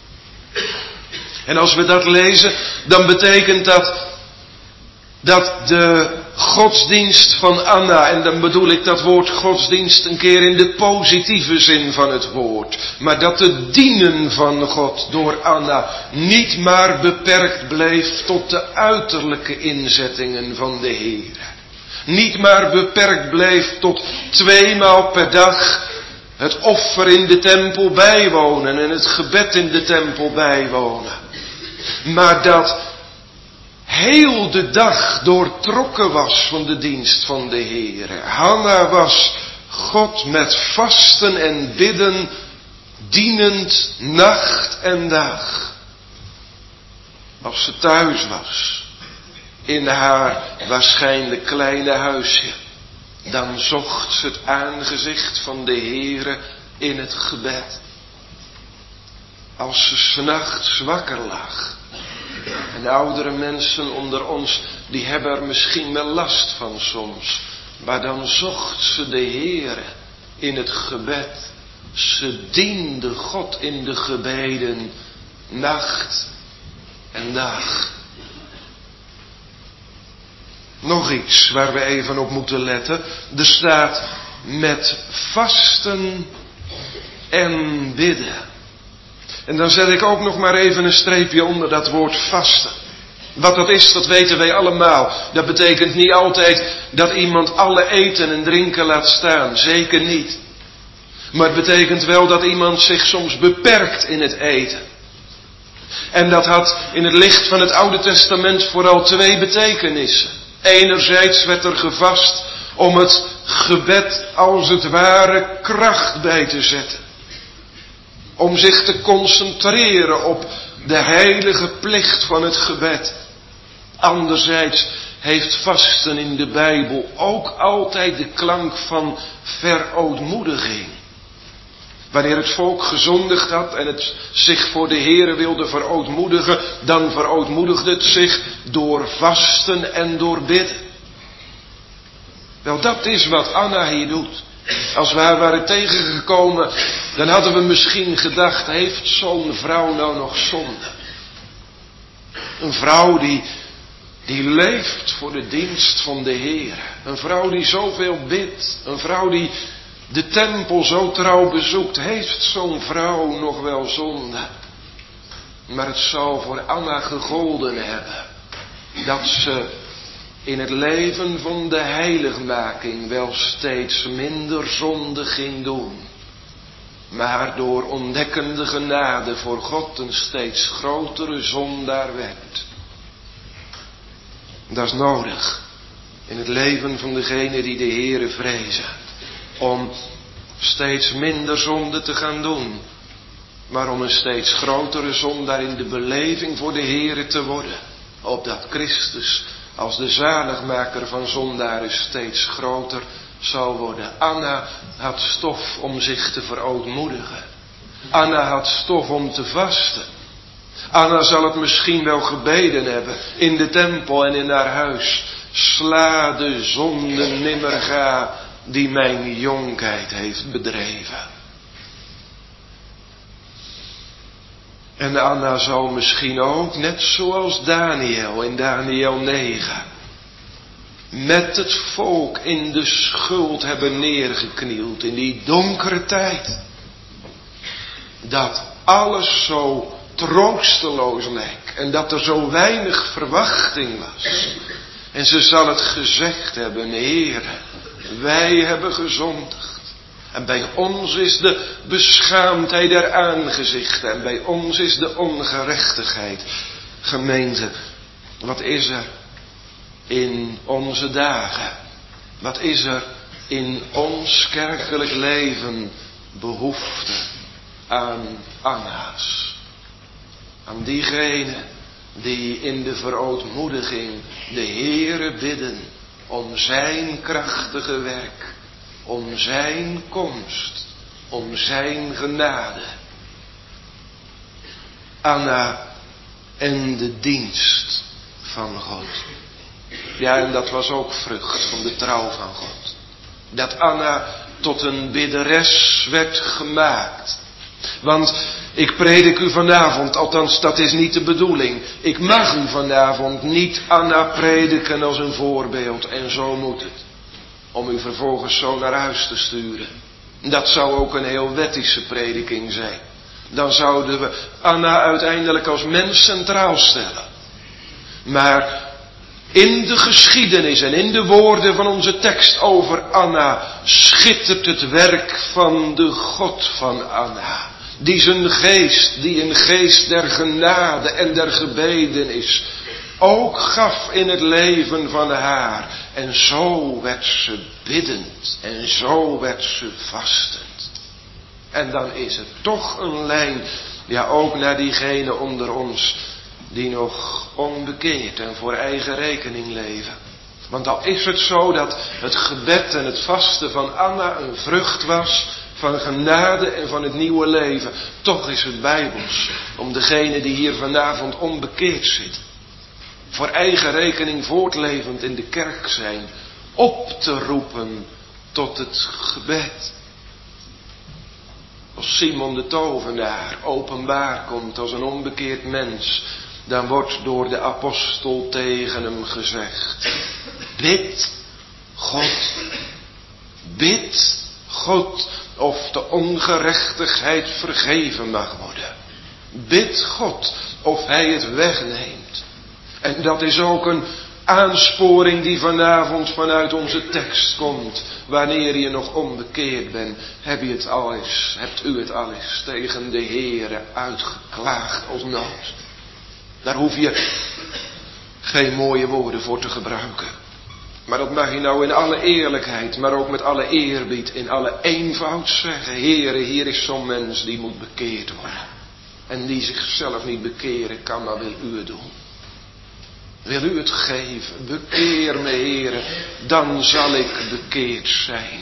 En als we dat lezen, dan betekent dat de godsdienst van Anna, en dan bedoel ik dat woord godsdienst een keer in de positieve zin van het woord, maar dat het dienen van God door Anna niet maar beperkt bleef tot de uiterlijke inzettingen van de Heer. Niet maar beperkt bleef tot 2 maal per dag het offer in de tempel bijwonen en het gebed in de tempel bijwonen. Maar dat heel de dag doortrokken was van de dienst van de Heer. Hanna was God met vasten en bidden dienend nacht en dag. Als ze thuis was, in haar waarschijnlijk kleine huisje, dan zocht ze het aangezicht van de Heere in het gebed. Als ze 's nachts wakker lag. En oudere mensen onder ons, die hebben er misschien wel last van soms. Maar dan zocht ze de Heere in het gebed. Ze diende God in de gebeden, nacht en dag. Nog iets waar we even op moeten letten. Er staat met vasten en bidden. En dan zet ik ook nog maar even een streepje onder dat woord vasten. Wat dat is, dat weten wij allemaal. Dat betekent niet altijd dat iemand alle eten en drinken laat staan. Zeker niet. Maar het betekent wel dat iemand zich soms beperkt in het eten. En dat had in het licht van het Oude Testament vooral 2 betekenissen. Enerzijds werd er gevast om het gebed als het ware kracht bij te zetten. Om zich te concentreren op de heilige plicht van het gebed. Anderzijds heeft vasten in de Bijbel ook altijd de klank van verootmoediging. Wanneer het volk gezondigd had en het zich voor de Heere wilde verootmoedigen, dan verootmoedigde het zich door vasten en door bidden. Wel, dat is wat Anna hier doet. Als we haar waren tegengekomen, dan hadden we misschien gedacht, heeft zo'n vrouw nou nog zonde? Een vrouw die leeft voor de dienst van de Heer. Een vrouw die zoveel bidt. Een vrouw die de tempel zo trouw bezoekt. Heeft zo'n vrouw nog wel zonde? Maar het zou voor Anna gegolden hebben dat ze in het leven van de heiligmaking wel steeds minder zonde ging doen. Maar door ontdekkende genade voor God een steeds grotere zondaar werd. Dat is nodig in het leven van degene die de Heere vrezen. Om steeds minder zonde te gaan doen. Maar om een steeds grotere zondaar in de beleving voor de Heere te worden. Opdat Christus als de zaligmaker van zondaren steeds groter zal worden. Anna had stof om zich te verootmoedigen. Anna had stof om te vasten. Anna zal het misschien wel gebeden hebben in de tempel en in haar huis. Sla de zonde nimmer ga die mijn jonkheid heeft bedreven. En Anna zou misschien ook, net zoals Daniel in Daniel 9, met het volk in de schuld hebben neergeknield in die donkere tijd. Dat alles zo troosteloos leek. En dat er zo weinig verwachting was. En ze zal het gezegd hebben, Heere, wij hebben gezondigd. En bij ons is de beschaamdheid der aangezichten. En bij ons is de ongerechtigheid. Gemeente, wat is er in onze dagen? Wat is er in ons kerkelijk leven behoefte aan Anna's? Aan diegenen die in de verootmoediging de Heere bidden om zijn krachtige werk, om zijn komst, om zijn genade. Anna en de dienst van God. Ja, en dat was ook vrucht van de trouw van God. Dat Anna tot een bidderes werd gemaakt. Want ik predik u vanavond, althans dat is niet de bedoeling. Ik mag u vanavond niet Anna prediken als een voorbeeld en zo moet het. Om u vervolgens zo naar huis te sturen. Dat zou ook een heel wettische prediking zijn. Dan zouden we Anna uiteindelijk als mens centraal stellen. Maar in de geschiedenis en in de woorden van onze tekst over Anna schittert het werk van de God van Anna. Die zijn geest, die een geest der genade en der gebeden is, ook gaf in het leven van haar. En zo werd ze biddend en zo werd ze vastend. En dan is er toch een lijn, ja ook naar diegenen onder ons die nog onbekeerd en voor eigen rekening leven. Want al is het zo dat het gebed en het vasten van Anna een vrucht was van genade en van het nieuwe leven, toch is het bijbels om degenen die hier vanavond onbekeerd zitten, voor eigen rekening voortlevend in de kerk zijn, op te roepen tot het gebed. Als Simon de tovenaar openbaar komt als een onbekeerd mens, dan wordt door de apostel tegen hem gezegd: bid God of de ongerechtigheid vergeven mag worden. Bid God of hij het wegneemt. En dat is ook een aansporing die vanavond vanuit onze tekst komt. Wanneer je nog onbekeerd bent, hebt u het al eens tegen de Heere uitgeklaagd als nood. Daar hoef je geen mooie woorden voor te gebruiken. Maar dat mag je nou in alle eerlijkheid, maar ook met alle eerbied, in alle eenvoud zeggen: Heere, hier is zo'n mens die moet bekeerd worden. En die zichzelf niet bekeren kan, maar wil u het doen. Wil u het geven? Bekeer me, Heere, dan zal ik bekeerd zijn.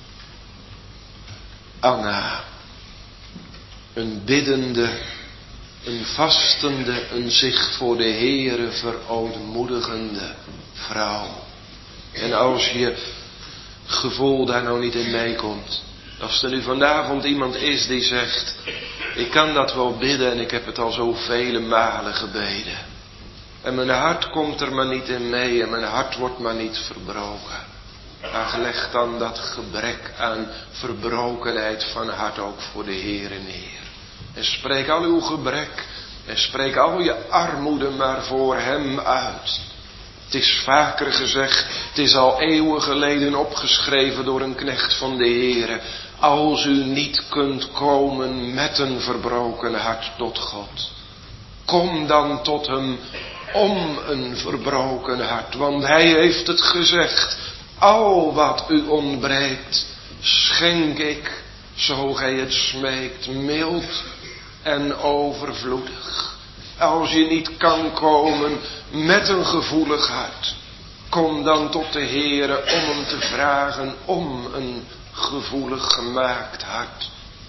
Anna, een biddende, een vastende, een zich voor de Heere verootmoedigende vrouw. En als je gevoel daar nou niet in meekomt, als er nu vanavond iemand is die zegt: ik kan dat wel bidden en ik heb het al zo vele malen gebeden. En mijn hart komt er maar niet in mee en mijn hart wordt maar niet verbroken. Ach, leg dan dat gebrek aan verbrokenheid van hart ook voor de Heere neer. En spreek al uw gebrek en spreek al je armoede maar voor hem uit. Het is vaker gezegd, het is al eeuwen geleden opgeschreven door een knecht van de Heere: als u niet kunt komen met een verbroken hart tot God, kom dan tot hem om een verbroken hart. Want hij heeft het gezegd: al wat u ontbreekt, schenk ik, zo gij het smeekt, mild en overvloedig. Als je niet kan komen met een gevoelig hart, kom dan tot de Heere om hem te vragen om een gevoelig gemaakt hart.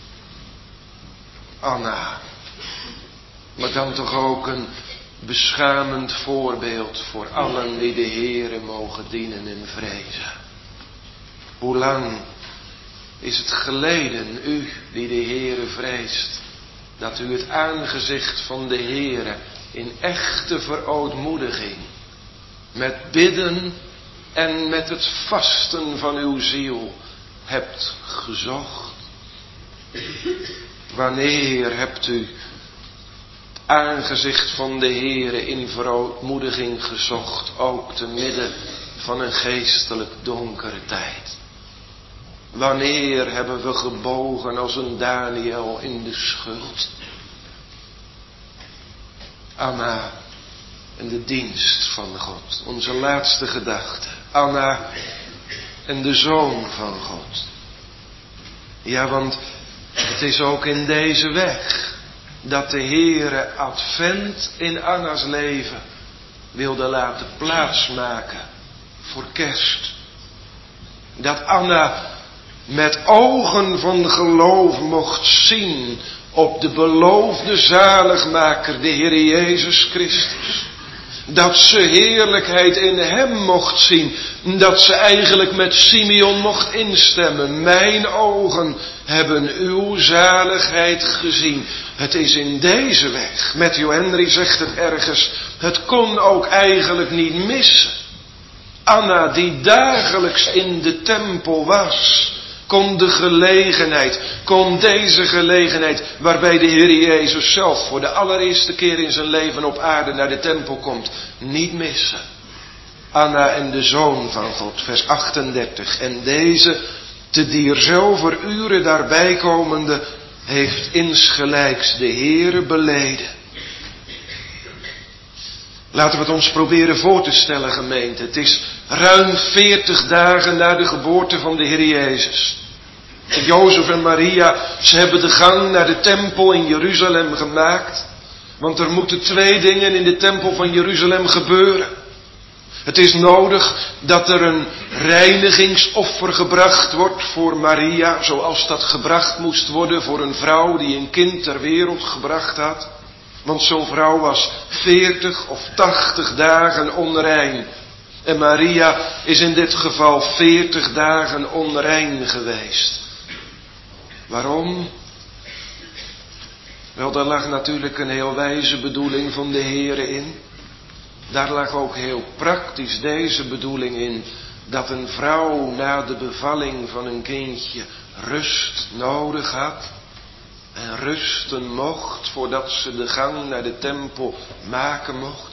Anna, maar dan toch ook een beschamend voorbeeld voor allen die de Heere mogen dienen in vrezen. Hoe lang is het geleden, u die de Heere vreest, dat u het aangezicht van de Heere in echte verootmoediging, met bidden en met het vasten van uw ziel hebt gezocht? Wanneer hebt u aangezicht van de Heere in verootmoediging gezocht, ook te midden van een geestelijk donkere tijd. Wanneer hebben we gebogen als een Daniel in de schuld? Anna en de dienst van God, onze laatste gedachte. Anna en de Zoon van God. Ja, want het is ook in deze weg dat de Heere advent in Anna's leven wilde laten plaatsmaken voor kerst. Dat Anna met ogen van geloof mocht zien op de beloofde zaligmaker, de Heer Jezus Christus. Dat ze heerlijkheid in hem mocht zien. Dat ze eigenlijk met Simeon mocht instemmen. Mijn ogen hebben uw zaligheid gezien. Het is in deze weg. Matthew Henry zegt het ergens. Het kon ook eigenlijk niet missen. Anna die dagelijks in de tempel was, kon deze gelegenheid waarbij de Heer Jezus zelf voor de allereerste keer in zijn leven op aarde naar de tempel komt, niet missen. Anna en de Zoon van God, vers 38. En deze, te dierzelfder uren daarbij komende, heeft insgelijks de Heere beleden. Laten we het ons proberen voor te stellen, gemeente. Het is ruim 40 dagen na de geboorte van de Heer Jezus. Jozef en Maria, ze hebben de gang naar de tempel in Jeruzalem gemaakt. Want er moeten 2 dingen in de tempel van Jeruzalem gebeuren. Het is nodig dat er een reinigingsoffer gebracht wordt voor Maria, zoals dat gebracht moest worden voor een vrouw die een kind ter wereld gebracht had. Want zo'n vrouw was 40 of 80 dagen onrein. En Maria is in dit geval 40 dagen onrein geweest. Waarom? Wel, daar lag natuurlijk een heel wijze bedoeling van de Heere in. Daar lag ook heel praktisch deze bedoeling in. Dat een vrouw na de bevalling van een kindje rust nodig had. En rusten mocht voordat ze de gang naar de tempel maken mocht.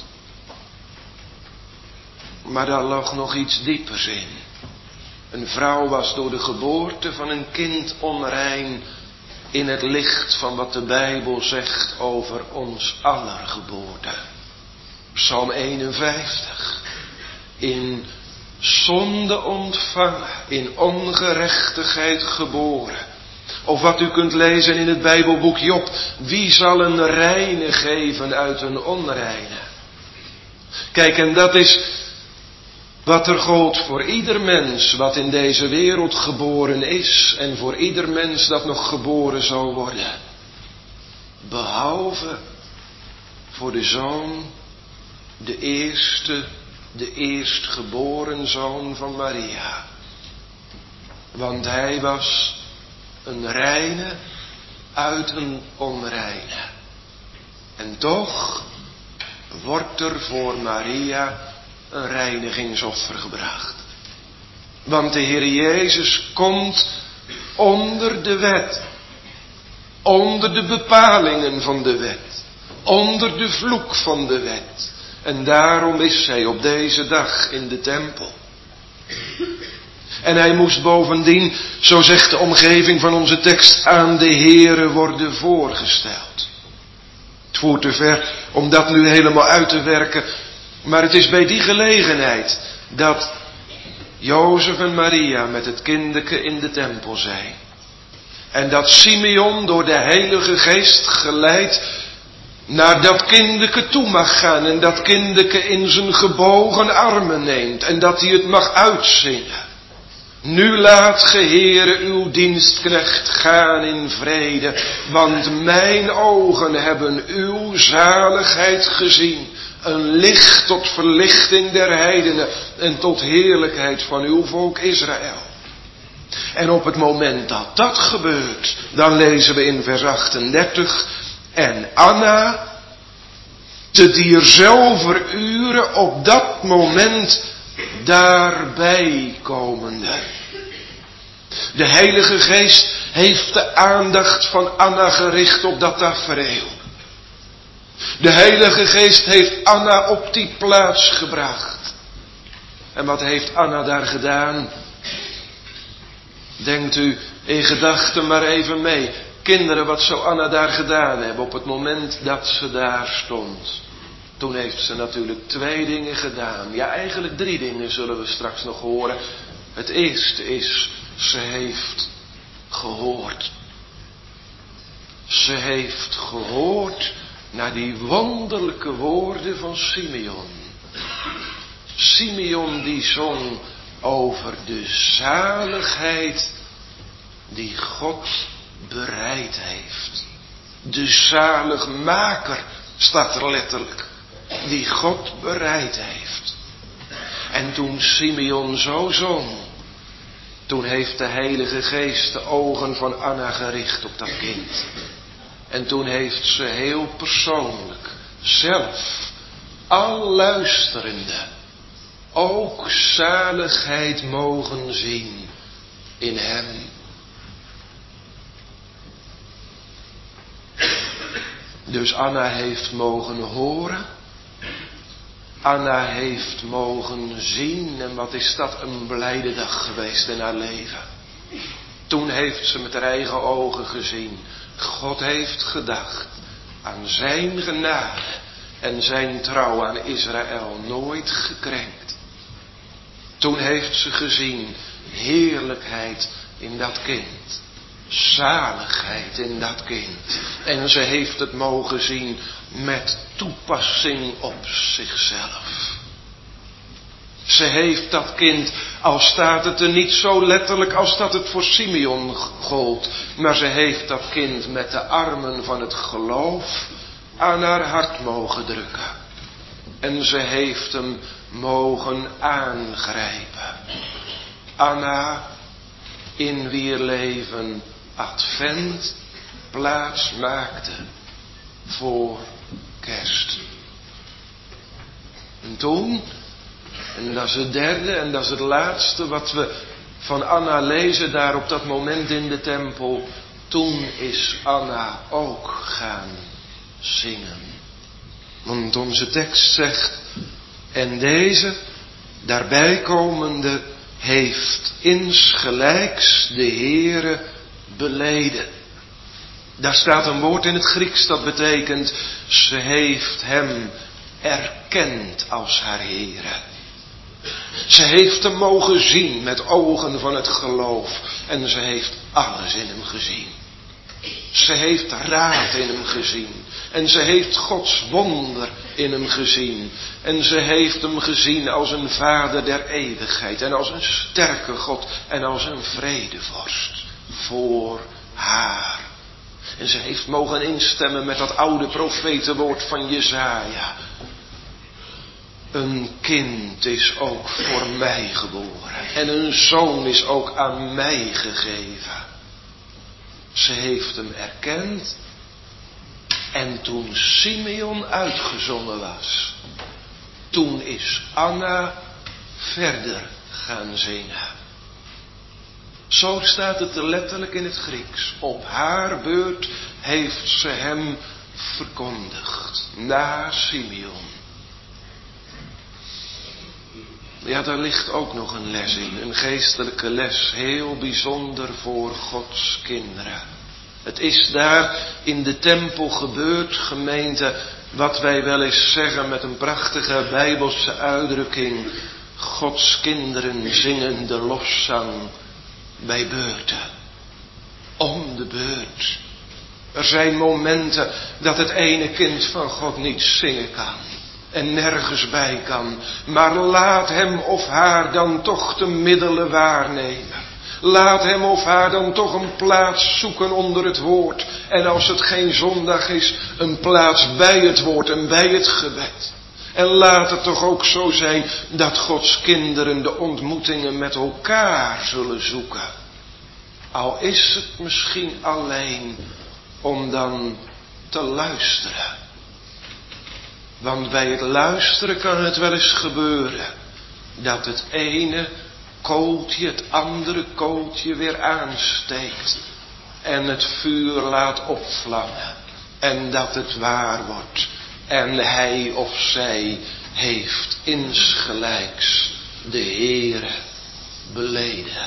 Maar daar lag nog iets diepers in. Een vrouw was door de geboorte van een kind onrein in het licht van wat de Bijbel zegt over ons aller geboorte. Psalm 51. In zonde ontvangen, in ongerechtigheid geboren. Of wat u kunt lezen in het Bijbelboek Job. Wie zal een reine geven uit een onreine? Kijk, en dat is wat er gold voor ieder mens wat in deze wereld geboren is. En voor ieder mens dat nog geboren zal worden. Behalve voor de zoon, de eerstgeboren zoon van Maria. Want hij was een reine uit een onreine. En toch wordt er voor Maria een reinigingsoffer gebracht. Want de Heer Jezus komt onder de wet. Onder de bepalingen van de wet. Onder de vloek van de wet. En daarom is hij op deze dag in de tempel. En hij moest bovendien, zo zegt de omgeving van onze tekst, aan de Heere worden voorgesteld. Het voert te ver om dat nu helemaal uit te werken. Maar het is bij die gelegenheid dat Jozef en Maria met het kindeke in de tempel zijn. En dat Simeon door de Heilige Geest geleid naar dat kindeke toe mag gaan. En dat kindeke in zijn gebogen armen neemt. En dat hij het mag uitzingen. Nu laat ge Heere uw dienstknecht gaan in vrede. Want mijn ogen hebben uw zaligheid gezien. Een licht tot verlichting der heidenen. En tot heerlijkheid van uw volk Israël. En op het moment dat dat gebeurt, dan lezen we in vers 38. En Anna, te dierzelfder uren op dat moment daarbij komende. De Heilige Geest heeft de aandacht van Anna gericht op dat tafereel. De Heilige Geest heeft Anna op die plaats gebracht. En wat heeft Anna daar gedaan? Denkt u in gedachten maar even mee. Kinderen, wat zou Anna daar gedaan hebben op het moment dat ze daar stond? Toen heeft ze natuurlijk 2 dingen gedaan. Ja, eigenlijk 3 dingen zullen we straks nog horen. Het eerste is, ze heeft gehoord. Ze heeft gehoord naar die wonderlijke woorden van Simeon. Simeon die zong over de zaligheid die God bereid heeft. De zaligmaker staat er letterlijk. Die God bereid heeft. En toen Simeon zo zong, toen heeft de Heilige Geest de ogen van Anna gericht op dat kind. En toen heeft ze heel persoonlijk, zelf, al luisterende, ook zaligheid mogen zien in hem. Dus Anna heeft mogen horen. Anna heeft mogen zien. En wat is dat een blijde dag geweest in haar leven. Toen heeft ze met haar eigen ogen gezien. God heeft gedacht aan zijn genade en zijn trouw aan Israël, nooit gekrenkt. Toen heeft ze gezien heerlijkheid in dat kind. Zaligheid in dat kind. En ze heeft het mogen zien met toepassing op zichzelf. Ze heeft dat kind, al staat het er niet zo letterlijk als dat het voor Simeon gold, maar ze heeft dat kind met de armen van het geloof aan haar hart mogen drukken. En ze heeft hem mogen aangrijpen. Anna, in wier leven Advent plaats maakte voor kerst. En toen, en dat is het derde en dat is het laatste wat we van Anna lezen daar op dat moment in de tempel. Toen is Anna ook gaan zingen. Want onze tekst zegt, en deze daarbij komende heeft insgelijks de Heere beleden. Daar staat een woord in het Grieks dat betekent, ze heeft hem erkend als haar Heere. Ze heeft hem mogen zien met ogen van het geloof en ze heeft alles in hem gezien. Ze heeft raad in hem gezien. En ze heeft Gods wonder in hem gezien. En ze heeft hem gezien als een vader der eeuwigheid. En als een sterke God. En als een vredevorst. Voor haar. En ze heeft mogen instemmen met dat oude profetenwoord van Jesaja. Een kind is ook voor mij geboren. En een zoon is ook aan mij gegeven. Ze heeft hem erkend. En toen Simeon uitgezongen was, toen is Anna verder gaan zingen. Zo staat het er letterlijk in het Grieks. Op haar beurt heeft ze hem verkondigd. Na Simeon. Ja, daar ligt ook nog een les in. Een geestelijke les. Heel bijzonder voor Gods kinderen. Het is daar in de tempel gebeurd, gemeente, wat wij wel eens zeggen met een prachtige Bijbelse uitdrukking. Gods kinderen zingen de lofzang bij beurten. Om de beurt. Er zijn momenten dat het ene kind van God niet zingen kan. En nergens bij kan. Maar laat hem of haar dan toch de middelen waarnemen. Laat hem of haar dan toch een plaats zoeken onder het woord. En als het geen zondag is, een plaats bij het woord en bij het gebed. En laat het toch ook zo zijn dat Gods kinderen de ontmoetingen met elkaar zullen zoeken. Al is het misschien alleen om dan te luisteren. Want bij het luisteren kan het wel eens gebeuren dat het ene kooltje het andere kooltje weer aansteekt. En het vuur laat opvlammen. En dat het waar wordt. En hij of zij heeft insgelijks de Heere beleden.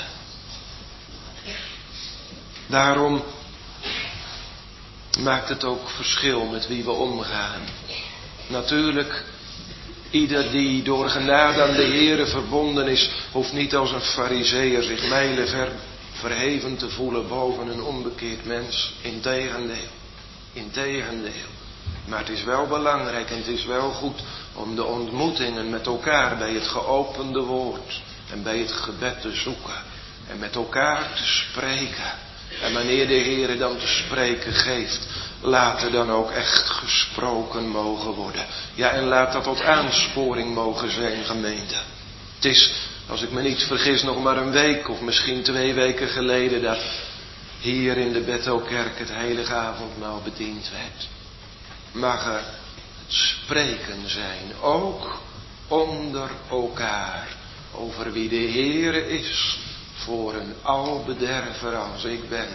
Daarom maakt het ook verschil met wie we omgaan. Natuurlijk, ieder die door genade aan de Heere verbonden is, hoeft niet als een farizeeër zich mijlenver verheven te voelen boven een onbekeerd mens. Integendeel. Maar het is wel belangrijk en het is wel goed om de ontmoetingen met elkaar bij het geopende woord en bij het gebed te zoeken. En met elkaar te spreken. En wanneer de Heere dan te spreken geeft, laat er dan ook echt gesproken mogen worden. Ja, en laat dat tot aansporing mogen zijn, gemeente. Het is, als ik me niet vergis, nog maar een week of misschien 2 weken geleden dat hier in de Bethelkerk het heilige avondmaal bediend werd. Mag er het spreken zijn, ook onder elkaar, over wie de Heere is voor een albederver als ik ben.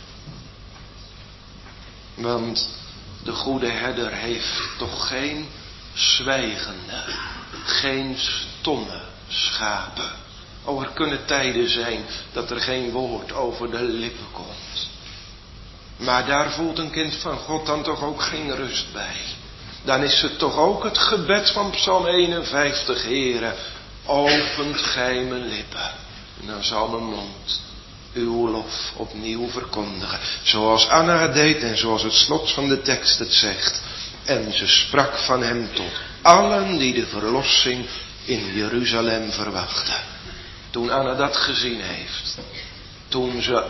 Want de goede herder heeft toch geen zwijgende, geen stomme schapen. Er kunnen tijden zijn dat er geen woord over de lippen komt. Maar daar voelt een kind van God dan toch ook geen rust bij. Dan is het toch ook het gebed van Psalm 51, Heere, opent gij mijn lippen. En dan zal mijn mond uw lof opnieuw verkondigen. Zoals Anna het deed en zoals het slot van de tekst het zegt. En ze sprak van hem tot allen die de verlossing in Jeruzalem verwachten. Toen Anna dat gezien heeft. Toen ze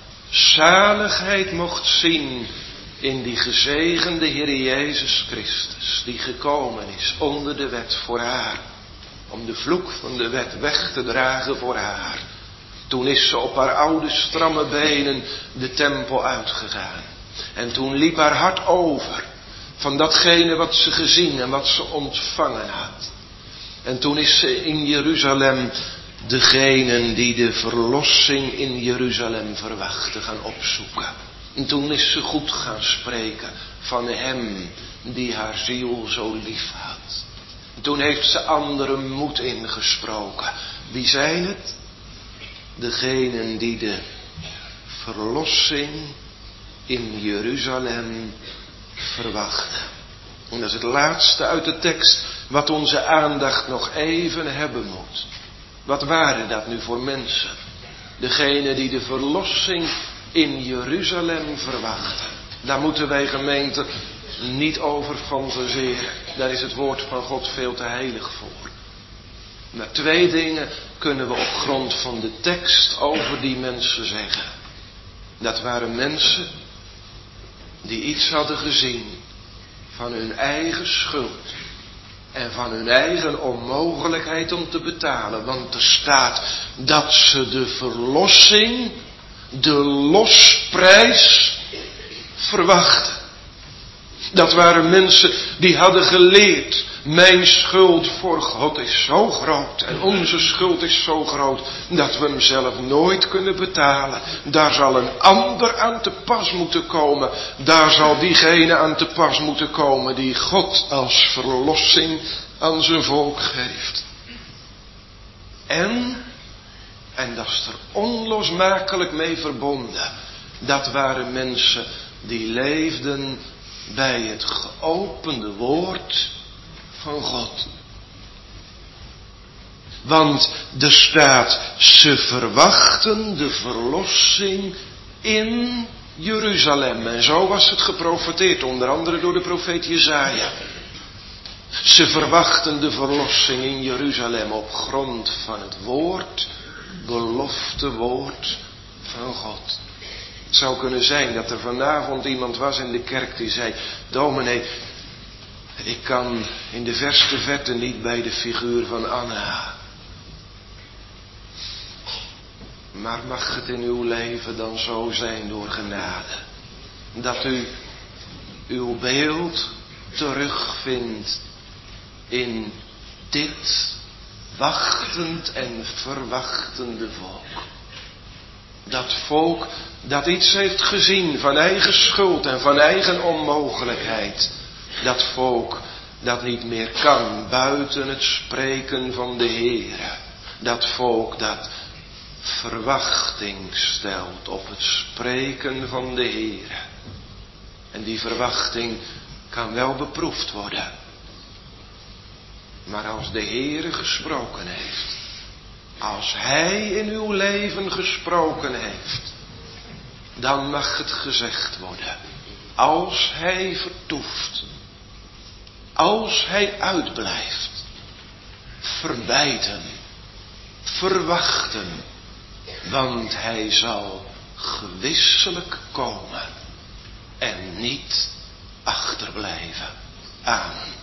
zaligheid mocht zien in die gezegende Heer Jezus Christus. Die gekomen is onder de wet voor haar. Om de vloek van de wet weg te dragen voor haar. Toen is ze op haar oude stramme benen de tempel uitgegaan. En toen liep haar hart over van datgene wat ze gezien en wat ze ontvangen had. En toen is ze in Jeruzalem degenen die de verlossing in Jeruzalem verwachten gaan opzoeken. En toen is ze goed gaan spreken van hem die haar ziel zo lief had. En toen heeft ze anderen moed ingesproken. Wie zijn het? Degenen die de verlossing in Jeruzalem verwachten. En dat is het laatste uit de tekst wat onze aandacht nog even hebben moet. Wat waren dat nu voor mensen? Degenen die de verlossing in Jeruzalem verwachten. Daar moeten wij gemeente niet over fantaseren. Daar is het woord van God veel te heilig voor. Maar 2 dingen kunnen we op grond van de tekst over die mensen zeggen. Dat waren mensen die iets hadden gezien van hun eigen schuld. En van hun eigen onmogelijkheid om te betalen. Want er staat dat ze de verlossing, de losprijs verwachten. Dat waren mensen die hadden geleerd. Mijn schuld voor God is zo groot. En onze schuld is zo groot. Dat we hem zelf nooit kunnen betalen. Daar zal een ander aan te pas moeten komen. Daar zal diegene aan te pas moeten komen. Die God als verlossing aan zijn volk geeft. En dat is er onlosmakelijk mee verbonden. Dat waren mensen die leefden bij het geopende woord van God. Want er staat, ze verwachten de verlossing in Jeruzalem. En zo was het geprofeteerd, onder andere door de profeet Jesaja. Ze verwachten de verlossing in Jeruzalem op grond van het woord, belofte woord van God. Het zou kunnen zijn dat er vanavond iemand was in de kerk die zei, dominee, ik kan in de verste verte niet bij de figuur van Anna. Maar mag het in uw leven dan zo zijn door genade, dat u uw beeld terugvindt in dit wachtend en verwachtende volk. Dat volk dat iets heeft gezien van eigen schuld en van eigen onmogelijkheid. Dat volk dat niet meer kan buiten het spreken van de Heere. Dat volk dat verwachting stelt op het spreken van de Heere. En die verwachting kan wel beproefd worden. Maar als de Heere gesproken heeft, als Hij in uw leven gesproken heeft, dan mag het gezegd worden. Als Hij vertoeft, als Hij uitblijft, verbijten, verwachten, want Hij zal gewisselijk komen en niet achterblijven. Amen.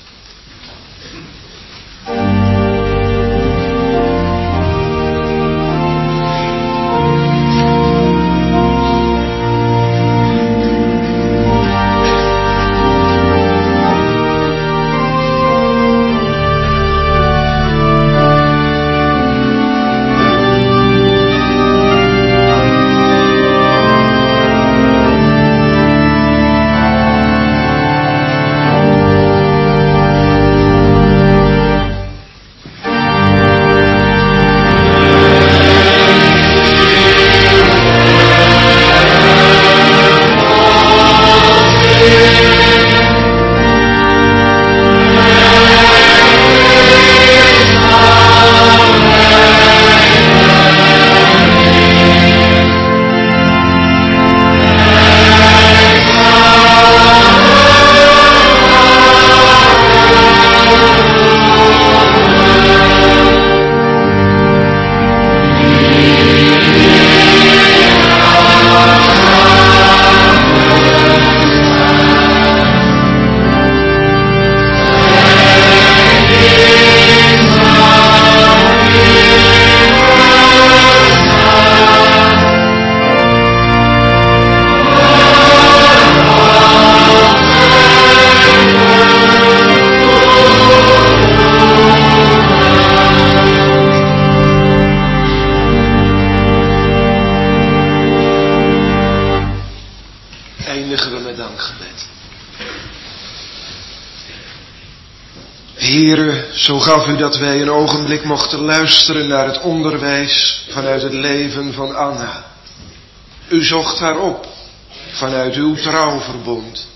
Heere, zo gaf u dat wij een ogenblik mochten luisteren naar het onderwijs vanuit het leven van Anna. U zocht haar op vanuit uw trouwverbond.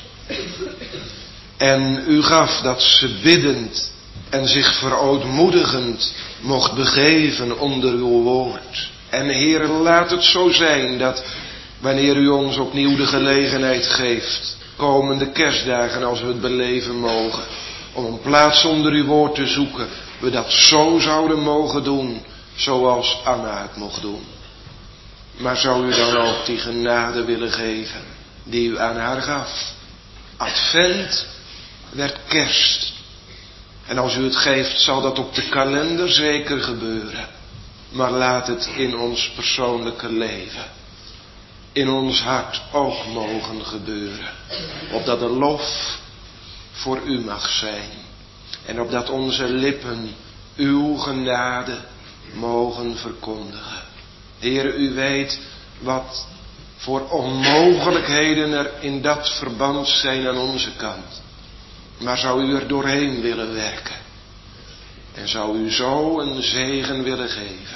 En u gaf dat ze biddend en zich verootmoedigend mocht begeven onder uw woord. En Heere, laat het zo zijn dat wanneer u ons opnieuw de gelegenheid geeft, komende kerstdagen als we het beleven mogen, om een plaats onder uw woord te zoeken, we dat zo zouden mogen doen, zoals Anna het mocht doen. Maar zou u dan ook die genade willen geven, die u aan haar gaf? Advent werd kerst. En als u het geeft, zal dat op de kalender zeker gebeuren. Maar laat het in ons persoonlijke leven, in ons hart ook mogen gebeuren. Opdat de lof voor u mag zijn. En opdat onze lippen uw genade mogen verkondigen. Heere, u weet wat voor onmogelijkheden er in dat verband zijn aan onze kant. Maar zou u er doorheen willen werken. En zou u zo een zegen willen geven.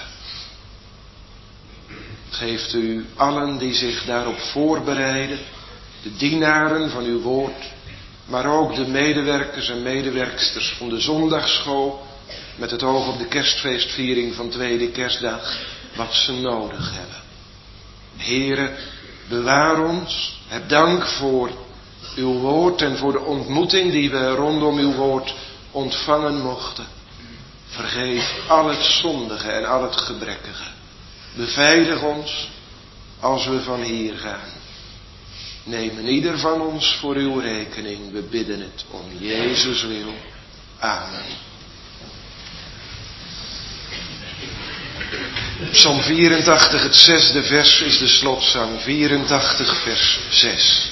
Geeft u allen die zich daarop voorbereiden, de dienaren van uw woord, maar ook de medewerkers en medewerksters van de zondagsschool, met het oog op de kerstfeestviering van tweede kerstdag, wat ze nodig hebben. Heere, bewaar ons, heb dank voor uw woord en voor de ontmoeting die we rondom uw woord ontvangen mochten. Vergeef al het zondige en al het gebrekkige. Beveilig ons als we van hier gaan. Neem een ieder van ons voor uw rekening. We bidden het om Jezus wil. Amen. Psalm 84, het 6e vers is de slotzang. 84, vers 6.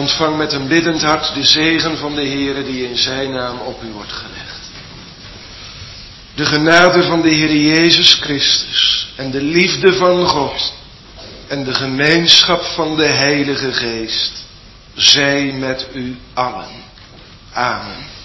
Ontvang met een biddend hart de zegen van de Heere die in zijn naam op u wordt gelegd. De genade van de Heer Jezus Christus en de liefde van God en de gemeenschap van de Heilige Geest zij met u allen. Amen.